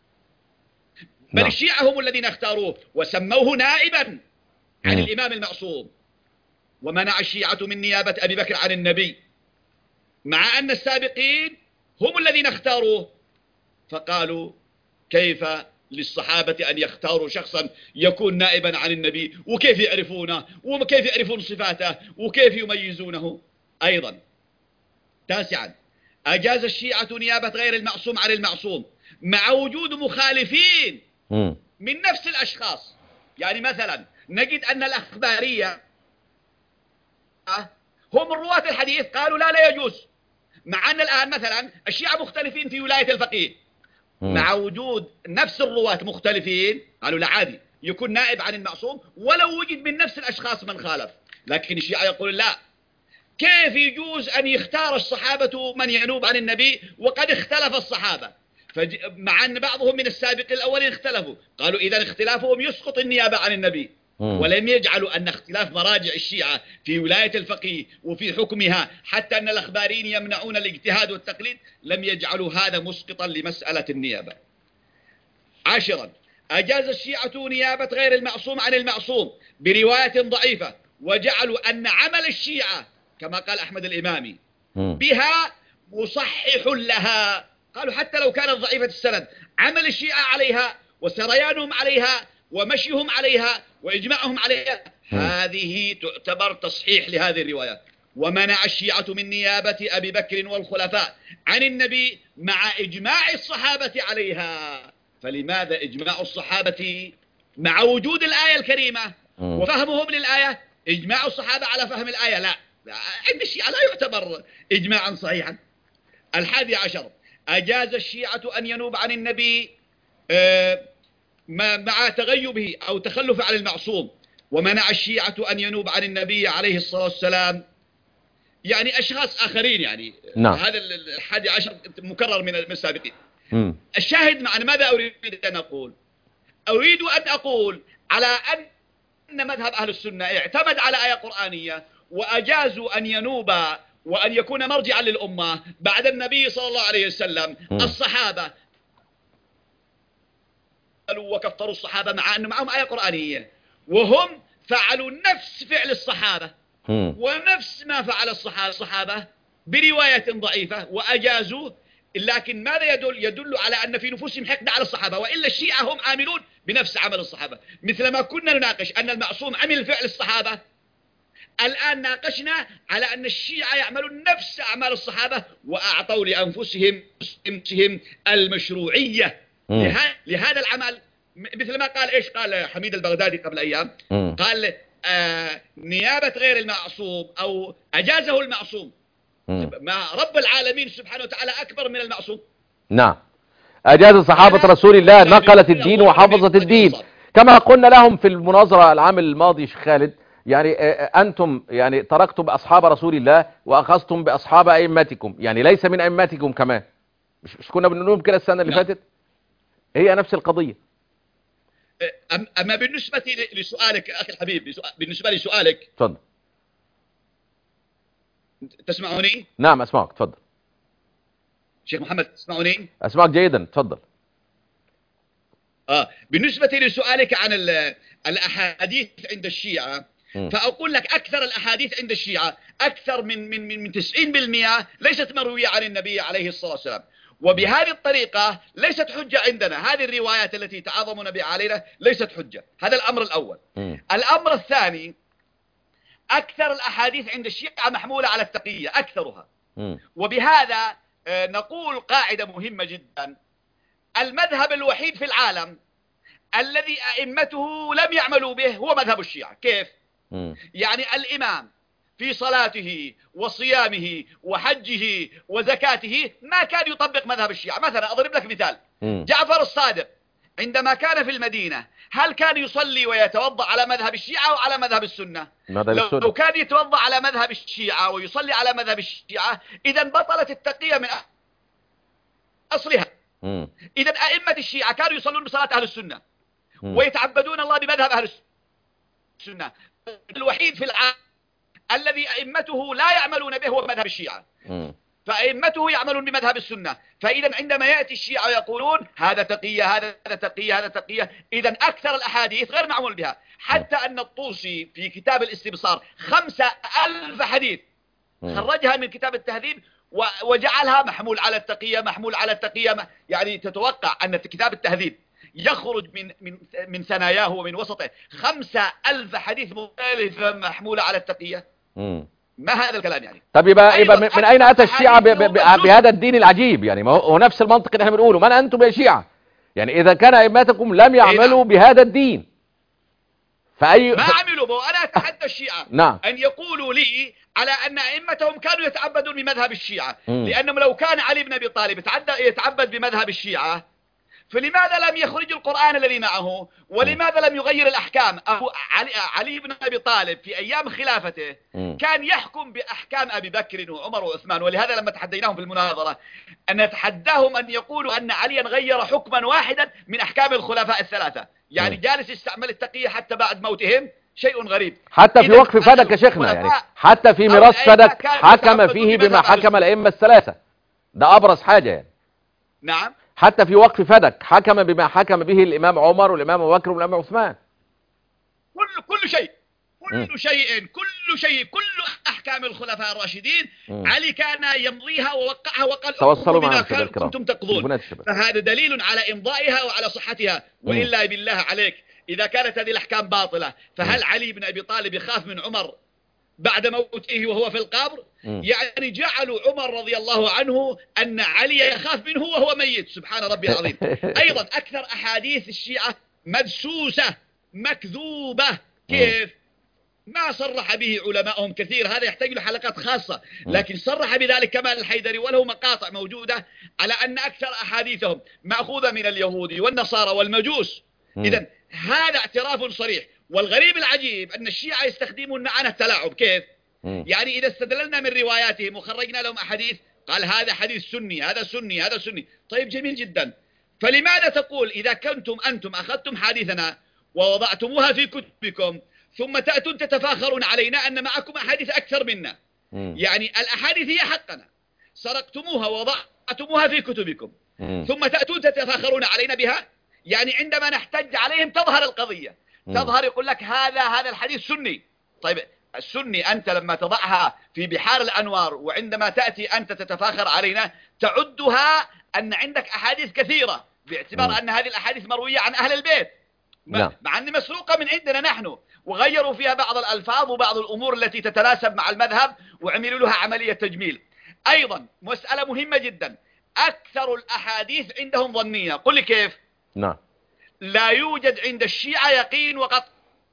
بل الشيعة هم الذين اختاروه وسموه نائبا عن الإمام المعصوم. ومنع الشيعة من نيابة أبي بكر عن النبي، مع أن السابقين هم الذين اختاروه، فقالوا كيف للصحابة أن يختاروا شخصا يكون نائبا عن النبي، وكيف يعرفونه، وكيف يعرفون صفاته، وكيف يميزونه أيضا. تاسعا، أجاز الشيعة نيابة غير المعصوم عن المعصوم مع وجود مخالفين من نفس الأشخاص. يعني مثلا نجد أن الأخبارية هم رواة الحديث قالوا لا يجوز، مع أن الآن مثلا الشيعة مختلفين في ولاية الفقيه، مع وجود نفس الرواة مختلفين قالوا لا عادي يكون نائب عن المعصوم ولو وجد من نفس الأشخاص من خالف. لكن الشيعة يقول لا، كيف يجوز أن يختار الصحابة من ينوب عن النبي وقد اختلف الصحابة، مع أن بعضهم من السابق الأولين اختلفوا. قالوا إذا اختلافهم يسقط النيابة عن النبي، ولم يجعلوا أن اختلاف مراجع الشيعة في ولاية الفقيه وفي حكمها حتى أن الأخباريين يمنعون الاجتهاد والتقليد، لم يجعلوا هذا مسقطا لمسألة النيابة. عاشرا، أجاز الشيعة نيابة غير المعصوم عن المعصوم برواية ضعيفة، وجعلوا أن عمل الشيعة كما قال أحمد الإمامي بها مصحح لها. قالوا حتى لو كانت ضعيفة السند، عمل الشيعة عليها وسريانهم عليها ومشيهم عليها وإجماعهم عليها، هذه تعتبر تصحيح لهذه الروايات. ومنع الشيعة من نيابة أبي بكر والخلفاء عن النبي مع إجماع الصحابة عليها. فلماذا إجماع الصحابة مع وجود الآية الكريمة وفهمهم للآية؟ إجماع الصحابة على فهم الآية لا، عند الشيعة لا يعتبر إجماعا صحيحا. 11 أجاز الشيعة أن ينوب عن النبي مع تغيبه أو تخلف عن المعصوم. ومنع الشيعة أن ينوب عن النبي عليه الصلاة والسلام يعني أشخاص آخرين يعني. نعم. هذا 11 مكرر من السابقين. الشاهد معنا ماذا أريد أن أقول؟ أريد أن أقول على أن مذهب أهل السنة اعتمد على آية قرآنية وأجازوا أن ينوب وأن يكون مرجعا للأمة بعد النبي صلى الله عليه وسلم. الصحابة وكفروا الصحابة مع أن معهم آية قرآنية، وهم فعلوا نفس فعل الصحابة ونفس ما فعل الصحابة برواية ضعيفة وأجازوا. لكن ماذا يدل على أن في نفوسهم حقد على الصحابة، وإلا الشيعة هم عاملون بنفس عمل الصحابة. مثلما كنا نناقش أن المعصوم عمل فعل الصحابة، الآن ناقشنا على أن الشيعة يعملون نفس أعمال الصحابة وأعطوا لأنفسهم المشروعية لهذا العمل. مثل ما قال إيش قال حميد البغدادي قبل أيام، قال نيابة غير المعصوم أو أجازه المعصوم. ما رب العالمين سبحانه وتعالى أكبر من المعصوم. نعم، أجاز صحابة رسول الله نقلت الدين وحفظت الدين. كما قلنا لهم في المناظرة العام الماضي شيخ خالد، يعني أنتم يعني تركتم بأصحاب رسول الله وأخذتم بأصحاب أئمتكم، يعني ليس من أئمتكم كمان. مش كنا بنقولهم كده السنة اللي فاتت؟ هي نفس القضية. أما بالنسبة لسؤالك أخي الحبيب، بالنسبة لسؤالك تفضل. تسمعني؟ نعم أسمعك، تفضل. شيخ محمد تسمعني؟ أسمعك جيدا، تفضل. بالنسبة لسؤالك عن الأحاديث عند الشيعة، فأقول لك أكثر الأحاديث عند الشيعة أكثر من 90% ليست مروية عن النبي عليه الصلاة والسلام. وبهذه الطريقة ليست حجة عندنا. هذه الروايات التي تعاظمنا بها علينا ليست حجة. هذا الأمر الأول. الأمر الثاني، أكثر الأحاديث عند الشيعة محمولة على التقية أكثرها. وبهذا نقول قاعدة مهمة جدا: المذهب الوحيد في العالم الذي أئمته لم يعملوا به هو مذهب الشيعة. كيف؟ يعني الإمام في صلاته وصيامه وحجه وزكاته ما كان يطبق مذهب الشيعة. مثلا أضرب لك مثال: جعفر الصادق عندما كان في المدينة هل كان يصلي ويتوضأ على مذهب الشيعة أو على مذهب السنة؟ لو كان يتوضأ على مذهب الشيعة ويصلي على مذهب الشيعة إذا بطلت التقية من أصلها. إذا أئمة الشيعة كانوا يصلون بصلاة أهل السنة ويتعبدون الله بمذهب أهل السنة. الوحيد في العالم الذي أئمته لا يعملون به هو مذهب الشيعة، فأئمته يعملون بمذهب السنة. فإذا عندما يأتي الشيعة يقولون هذا تقية هذا تقية هذا تقية، إذا أكثر الأحاديث غير معمول بها. حتى أن الطوسي في كتاب الاستبصار 5000 حديث خرجها من كتاب التهذيب وجعلها محمول على التقية محمول على التقية. يعني تتوقع أن في كتاب التهذيب يخرج من ثناياه ومن وسطه 5000 حديث مختلفة محمولة على التقية. ما هذا الكلام يعني؟ طب يبقى من أين أتى الشيعة بهذا الدين العجيب؟ يعني ما هو نفس المنطق اللي احنا بنقوله: من أنتم يا شيعة؟ يعني إذا كان أئمتكم لم يعملوا بهذا الدين ما عملوا. أنا أتحدى الشيعة نعم. أن يقولوا لي على أن أئمتهم كانوا يتعبدون بمذهب الشيعة، لأنهم لو كان علي بن أبي طالب يتعبد بمذهب الشيعة فلماذا لم يخرج القرآن الذي معه؟ ولماذا لم يغير الأحكام؟ علي بن أبي طالب في أيام خلافته كان يحكم بأحكام أبي بكر وعمر وعثمان. ولهذا لما تحديناهم في المناظرة أن نتحداهم أن يقولوا أن عليا غير حكما واحدا من أحكام الخلفاء الثلاثة. يعني جالس يستعمل التقية حتى بعد موتهم، شيء غريب. حتى في وقف فدك يا شيخنا، يعني حتى في ميراث فدك حكم فيه بما حكم الأئمة الثلاثة. ده أبرز حاجة يعني. نعم. حتى في وقف فدك حكم بما حكم به الإمام عمر والإمام أبو بكر والإمام عثمان. كل شيء كل أحكام الخلفاء الراشدين علي كان يمضيها ووقعها وقال توصلوا بما كنتم تقضون. فهذا دليل على إمضائها وعلى صحتها. وإلا بالله عليك إذا كانت هذه الأحكام باطلة فهل علي بن أبي طالب يخاف من عمر بعد موته وهو في القبر؟ يعني جعلوا عمر رضي الله عنه أن علي يخاف منه وهو ميت، سبحان ربي العظيم. أيضا أكثر أحاديث الشيعة مدسوسة مكذوبة. كيف؟ ما صرح به علماءهم كثير، هذا يحتاج له حلقات خاصة، لكن صرح بذلك كمال الحيدري وله مقاطع موجودة على أن أكثر أحاديثهم مأخوذة من اليهود والنصارى والمجوس. إذن هذا اعتراف صريح. والغريب العجيب أن الشيعة يستخدمون معنا التلاعب. كيف؟ يعني إذا استدللنا من رواياتهم وخرجنا لهم أحاديث قال هذا حديث سني، هذا سني، هذا سني. طيب جميل جدا، فلماذا تقول إذا كنتم أنتم أخذتم حديثنا ووضعتموها في كتبكم ثم تأتون تتفاخرون علينا أن معكم أحاديث أكثر منا؟ يعني الأحاديث هي حقنا، سرقتموها ووضعتموها في كتبكم ثم تأتون تتفاخرون علينا بها. يعني عندما نحتج عليهم تظهر القضية، تظهر يقول لك هذا الحديث سني. طيب السني أنت لما تضعها في بحار الأنوار وعندما تأتي أنت تتفاخر علينا تعدها أن عندك أحاديث كثيرة باعتبار أن هذه الأحاديث مروية عن أهل البيت، مع أن مسروقة من عندنا نحن، وغيروا فيها بعض الألفاظ وبعض الأمور التي تتناسب مع المذهب وعملوا لها عملية تجميل. أيضا مسألة مهمة جدا، أكثر الأحاديث عندهم ظنية. قل لي كيف؟ نعم. لا يوجد عند الشيعة يقين وقطع،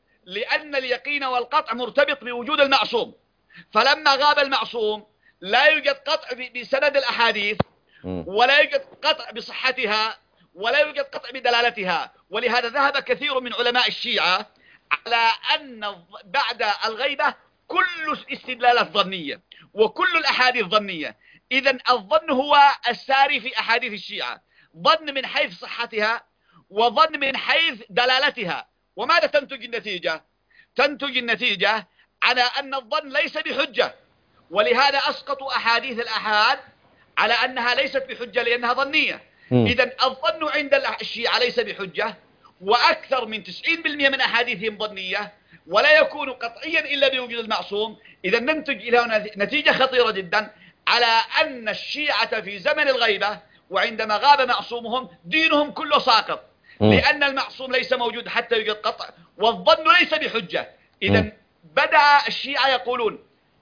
لأن اليقين والقطع مرتبط بوجود المعصوم، فلما غاب المعصوم لا يوجد قطع بسند الأحاديث ولا يوجد قطع بصحتها ولا يوجد قطع بدلالتها. ولهذا ذهب كثير من علماء الشيعة على أن بعد الغيبة كل استدلالات ظنية وكل الأحاديث ظنية. إذن الظن هو الساري في أحاديث الشيعة، ظن من حيث صحتها وظن من حيث دلالتها. وماذا تنتج النتيجة؟ تنتج النتيجة على أن الظن ليس بحجة، ولهذا أسقطوا أحاديث الأحاد على أنها ليست بحجة لأنها ظنية. إذن الظن عند الشيعة ليس بحجة، وأكثر من 90% من أحاديثهم ظنية ولا يكون قطعيا إلا بوجود المعصوم. إذا ننتج إلى نتيجة خطيرة جدا على أن الشيعة في زمن الغيبة وعندما غاب معصومهم دينهم كله ساقط، لأن المعصوم ليس موجود حتى يوجد قطع، والظن ليس بحجة. إذا بدأ الشيعة يقولون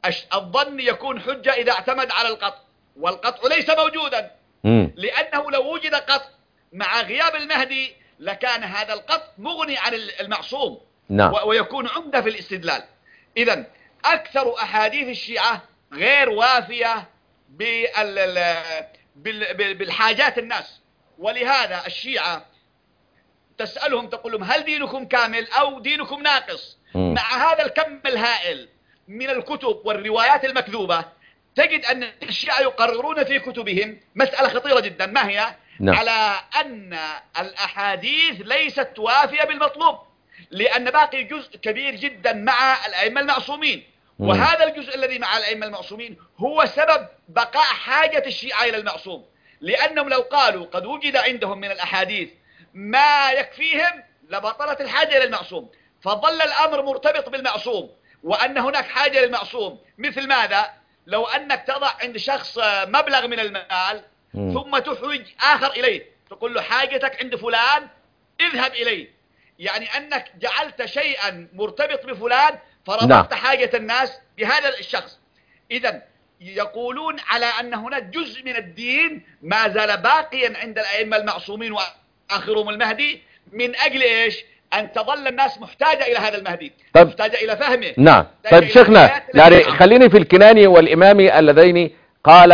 الظن يكون حجة إذا اعتمد على القطع، والقطع ليس موجودا، لأنه لو وجد قطع مع غياب المهدي لكان هذا القطع مغني عن المعصوم ويكون عمدة في الاستدلال. إذن أكثر أحاديث الشيعة غير وافية بالحاجات الناس، ولهذا الشيعة تسألهم تقول لهم هل دينكم كامل أو دينكم ناقص؟ مع هذا الكم الهائل من الكتب والروايات المكذوبة تجد أن الشيعة يقررون في كتبهم مسألة خطيرة جدا، ما هي؟ على أن الأحاديث ليست وافية بالمطلوب، لأن باقي جزء كبير جدا مع الأئمة المعصومين، وهذا الجزء الذي مع الأئمة المعصومين هو سبب بقاء حاجة الشيعة إلى المعصوم، لأنهم لو قالوا قد وجد عندهم من الأحاديث ما يكفيهم لبطلت الحاجة إلى المعصوم، فظل الأمر مرتبط بالمعصوم وأن هناك حاجة للمعصوم. مثل ماذا؟ لو أنك تضع عند شخص مبلغ من المال ثم تحوج آخر إليه، تقول له حاجتك عند فلان اذهب إليه، يعني أنك جعلت شيئا مرتبط بفلان فربطت حاجة الناس بهذا الشخص. إذن يقولون على أن هناك جزء من الدين ما زال باقيا عند الأئمة المعصومين وآخرهم المهدي، من أجل إيش؟ أن تظل الناس محتاجة إلى هذا المهدي، محتاجة إلى فهمه. نعم. طيب شيخنا، يعني خليني في الكناني والإمامي اللذين قال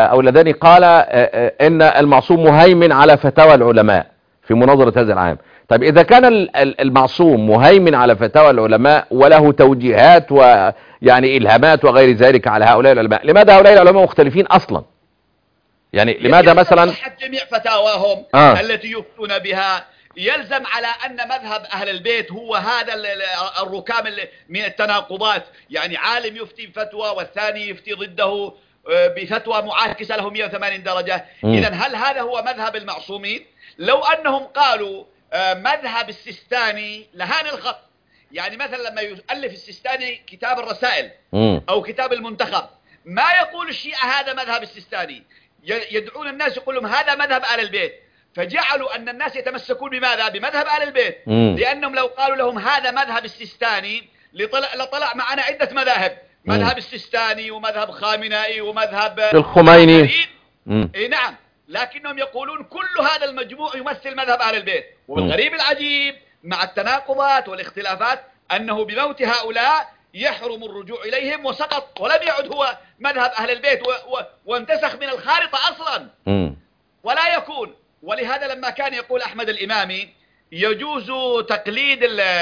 إن المعصوم مهيمن على فتاوى العلماء في مناظرة هذا العام. طيب إذا كان المعصوم مهيمن على فتاوى العلماء وله توجيهات ويعني إلهامات وغير ذلك على هؤلاء العلماء، لماذا هؤلاء العلماء مختلفين أصلا؟ يعني لماذا مثلا جميع فتاواهم التي يفتون بها يلزم على أن مذهب أهل البيت هو هذا الركام من التناقضات، يعني عالم يفتي بفتوى والثاني يفتي ضده بفتوى معاكسة له 180 درجة. إذن هل هذا هو مذهب المعصومين؟ لو أنهم قالوا مذهب السيستاني لهان الخط، يعني مثلا لما يؤلف السيستاني كتاب الرسائل أو كتاب المنتخب، ما يقول الشيعة هذا مذهب السيستاني، يدعون الناس يقول لهم هذا مذهب أهل البيت، فجعلوا أن الناس يتمسكون بماذا؟ بمذهب أهل البيت. لأنهم لو قالوا لهم هذا مذهب السيستاني لطلع معنا عدة مذاهب، مذهب السيستاني ومذهب خامنائي ومذهب الخميني. اي نعم، لكنهم يقولون كل هذا المجموع يمثل مذهب أهل البيت. والغريب العجيب مع التناقضات والاختلافات أنه بموت هؤلاء يحرم الرجوع إليهم وسقط، ولم يعد هو مذهب أهل البيت وانتسخ من الخارطة أصلا ولا يكون. ولهذا لما كان يقول أحمد الإمامي يجوز تقليد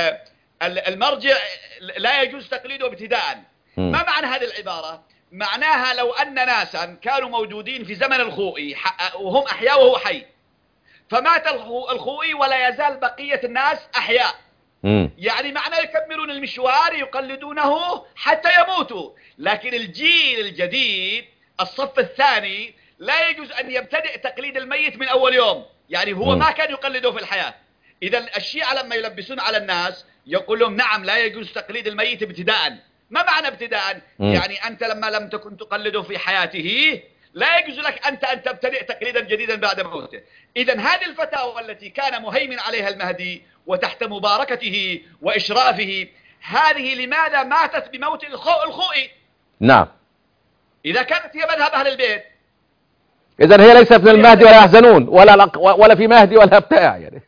المرجع، لا يجوز تقليده ابتداء. ما معنى هذه العبارة؟ معناها لو أن ناسا كانوا موجودين في زمن الخوئي وهم أحياء وهو حي، فمات الخوئي ولا يزال بقية الناس أحياء، يعني معنى يكملون المشوار يقلدونه حتى يموتوا. لكن الجيل الجديد الصف الثاني لا يجوز أن يبتدئ تقليد الميت من أول يوم، يعني هو ما كان يقلده في الحياة. إذا الشيعة لما يلبسون على الناس يقول لهم نعم لا يجوز تقليد الميت ابتداء. ما معنى ابتداء؟ يعني أنت لما لم تكن تقلده في حياته لا يجوز لك أنت أن تبتدئ تقليدا جديدا بعد موته. إذا هذه الفتاوى التي كان مهيمن عليها المهدي وتحت مباركته وإشرافه، هذه لماذا ماتت بموت الخوئي؟ نعم، إذا كانت هي مذهب أهل البيت، إذا هي ليست من المهدي ولا يحزنون ولا في مهدي ولا بتاع يعني.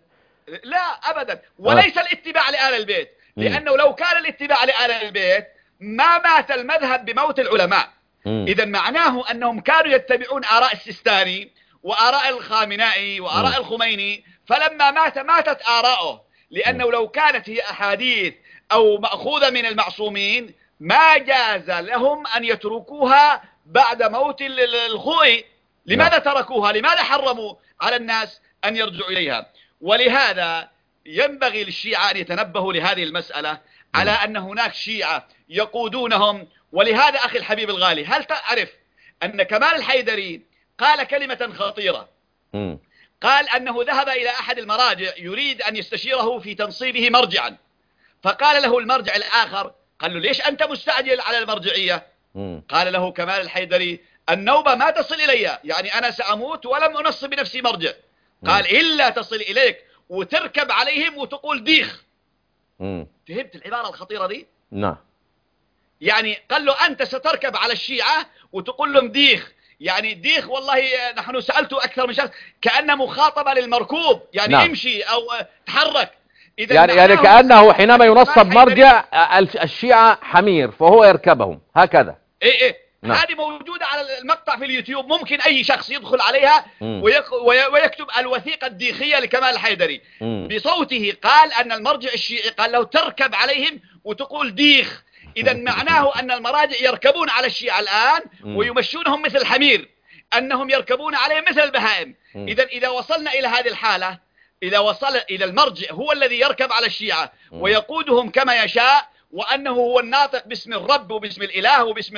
لا أبدا، وليس الاتباع لآل البيت، لأنه لو كان الاتباع لآل البيت ما مات المذهب بموت العلماء. إذا معناه أنهم كانوا يتبعون آراء السيستاني وآراء الخامنائي وآراء الخميني، فلما ماتت آراءه، لأنه لو كانت هي أحاديث أو مأخوذة من المعصومين ما جاز لهم أن يتركوها بعد موت الخوئي. لماذا تركوها؟ لماذا حرموا على الناس أن يرجعوا إليها؟ ولهذا ينبغي للشيعة أن يتنبهوا لهذه المسألة، على أن هناك شيعة يقودونهم. ولهذا أخي الحبيب الغالي، هل تعرف أن كمال الحيدري قال كلمة خطيرة؟ قال أنه ذهب إلى أحد المراجع يريد أن يستشيره في تنصيبه مرجعا، فقال له المرجع الآخر، قال له ليش أنت مستعجل على المرجعية؟ قال له كمال الحيدري النوبة ما تصل إلي، يعني أنا سأموت ولم أنصب بنفسي مرجع. قال إلا تصل إليك وتركب عليهم وتقول ديخ. فهمت العبارة الخطيرة دي؟ نعم. يعني قال له أنت ستركب على الشيعة وتقول لهم ديخ، يعني ديخ والله نحن سألته أكثر من شخص، كأن مخاطبة للمركوب، يعني نعم. امشي أو تحرك. يعني كأنه حينما ينصب مرجع الشيعة حمير فهو يركبهم هكذا. إيه نعم. هذه موجودة على المقطع في اليوتيوب، ممكن أي شخص يدخل عليها ويكتب الوثيقة الديخية لكمال الحيدري بصوته. قال أن المرجع الشيعي قال له تركب عليهم وتقول ديخ. إذا معناه أن المراجع يركبون على الشيعة الآن ويمشونهم مثل الحمير، أنهم يركبون عليهم مثل البهائم. إذا وصلنا إلى هذه الحالة، إذا وصل إلى المرجع هو الذي يركب على الشيعة ويقودهم كما يشاء، وأنه هو الناطق باسم الرب وباسم الإله وباسم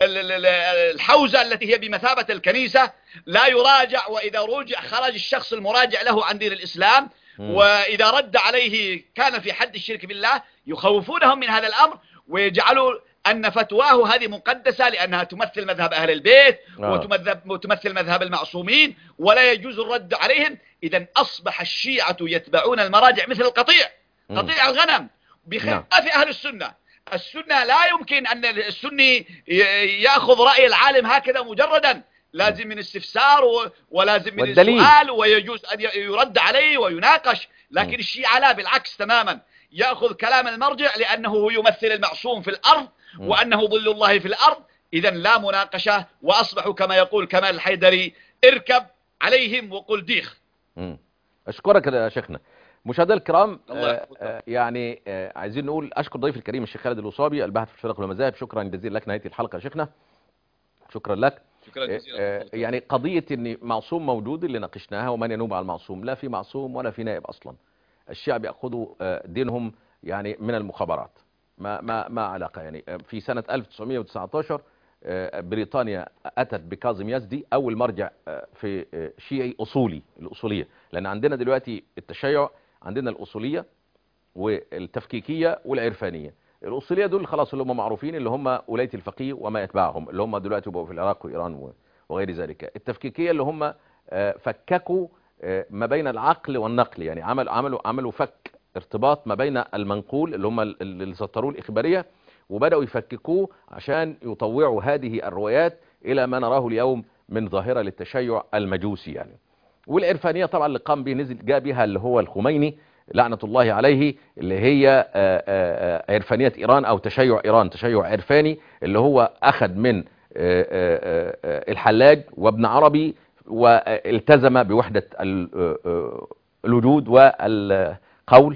الحوزة التي هي بمثابة الكنيسة، لا يراجع، وإذا رجع خرج الشخص المراجع له عن دين الإسلام، وإذا رد عليه كان في حد الشرك بالله. يخوفونهم من هذا الأمر ويجعلوا أن فتواه هذه مقدسة لأنها تمثل مذهب أهل البيت وتمثل مذهب المعصومين ولا يجوز الرد عليهم. إذا أصبح الشيعة يتبعون المراجع مثل القطيع، قطيع الغنم، بخلاف أهل السنة. السنة لا يمكن أن السني يأخذ رأي العالم هكذا مجردا، لازم من استفسار ولازم من السؤال، ويجوز أن يرد عليه ويناقش. لكن الشيعة لا، بالعكس تماما، يأخذ كلام المرجع لأنه هو يمثل المعصوم في الأرض وأنه ظل الله في الأرض. إذا لا مناقشة، وأصبحوا كما يقول كمال الحيدري اركب عليهم وقل ديخ. أشكرك يا شيخنا. مشاهدينا الكرام، يعني عايزين نقول أشكر ضيف الكريم الشيخ خالد الوصابي الباحث في الفرق والمذاهب. شكرا جزيلا لك. نهاية الحلقة يا شيخنا، شكرا لك. شكرا جزيلا. يعني قضية ان معصوم موجود اللي ناقشناها، ومن ينوب على المعصوم، لا في معصوم ولا في نائب اصلا. الشيعة بيأخذوا دينهم يعني من المخابرات، ما علاقة. يعني في سنة 1919 بريطانيا أتت بكاظم يزدي أول مرجع في شيعي أصولي، الأصولية، لأن عندنا دلوقتي التشيع، عندنا الأصولية والتفكيكية والعرفانية. الأصولية دول خلاص اللي هم معروفين، اللي هم ولاية الفقيه وما يتبعهم، اللي هم دلوقتي بقوا في العراق وإيران وغير ذلك. التفكيكية اللي هم فككوا ما بين العقل والنقل، يعني عملوا فك ارتباط ما بين المنقول اللي هم اللي سطروه الإخبارية، وبدأوا يفككوه عشان يطوعوا هذه الروايات إلى ما نراه اليوم من ظاهرة للتشيع المجوسي يعني. والعرفانية طبعا اللي قام به جاء بها اللي هو الخميني لعنة الله عليه، اللي هي عرفانية إيران أو تشيع إيران، تشيع عرفاني اللي هو أخذ من الحلاج وابن عربي والتزم بوحدة الوجود والقول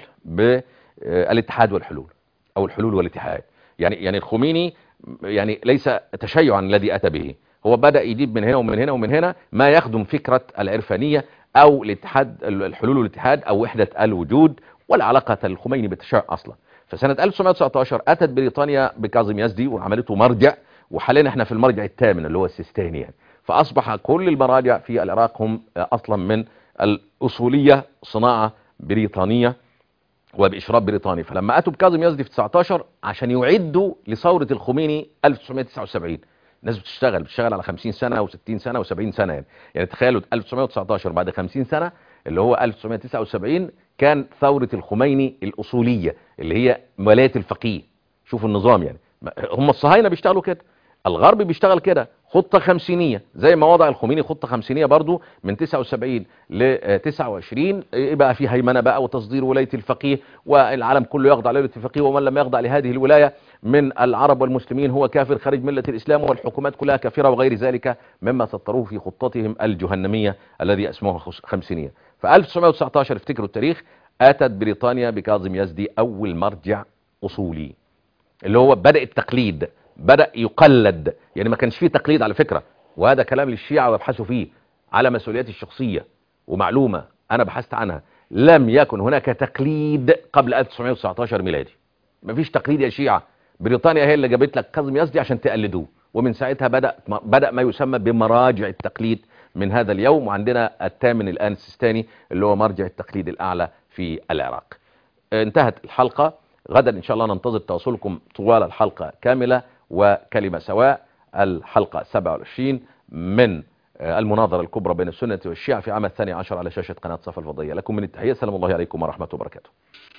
بالاتحاد والحلول، أو الحلول والاتحاد. يعني الخميني يعني ليس تشيعا الذي أتى به، هو بدأ يجيب من هنا ومن هنا ومن هنا ما يخدم فكرة العرفانية أو الاتحاد، الحلول والاتحاد أو وحدة الوجود، ولا علاقة الخميني بالتشيع أصلا. فسنة 1919 أتت بريطانيا بكاظم يزدي وعملته مرجع، وحاليا احنا في المرجع الثامن اللي هو السيستاني يعني. فأصبح كل المراجع في العراق هم أصلا من الأصولية صناعة بريطانية وبإشراف بريطاني. فلما أتوا بكاظم يزدي في 19 عشان يعدوا لثورة الخميني 1979، الناس بتشتغل على 50 سنة و60 سنة و70 سنة يعني تخيلوا 1919 بعد 50 سنة اللي هو 1979 كان ثورة الخميني الأصولية اللي هي ولاية الفقيه. شوفوا النظام يعني، هم الصهاينة بيشتغلوا كده، الغرب بيشتغل كده، خطة خمسينية زي ما وضع الخميني خطة خمسينية برضو من 79 ل 29 يبقى في هيمنة بقى وتصدير ولاية الفقيه، والعالم كله يخضع لولاية الفقيه، ومن لم يخضع لهذه الولاية من العرب والمسلمين هو كافر خارج ملة الإسلام، والحكومات كلها كافرة وغير ذلك مما سطروه في خطتهم الجهنمية الذي اسمها خمسينية. ف 1919 افتكروا التاريخ، أتت بريطانيا بكاظم يزدي أول مرجع أصولي اللي هو بدأ التقليد، بدأ يقلد. يعني ما كانش فيه تقليد على فكرة، وهذا كلام للشيعة ويبحثوا فيه على مسؤولياتي الشخصية، ومعلومة أنا بحثت عنها، لم يكن هناك تقليد قبل 1919 ميلادي. ما فيش تقليد يا شيعة، بريطانيا هي اللي جابت لك كاظم يزدي عشان تقلدوه، ومن ساعتها بدأ ما يسمى بمراجع التقليد من هذا اليوم. وعندنا الثامن الآن السيستاني اللي هو مرجع التقليد الأعلى في العراق. انتهت الحلقة، غدا إن شاء الله ننتظر تواصلكم طوال الحلقة كاملة. وكلمة سواء الحلقة 27 من المناظرة الكبرى بين السنة والشيعة في عام 12 على شاشة قناة صفا الفضائية. لكم من التحية، السلام الله عليكم ورحمة وبركاته.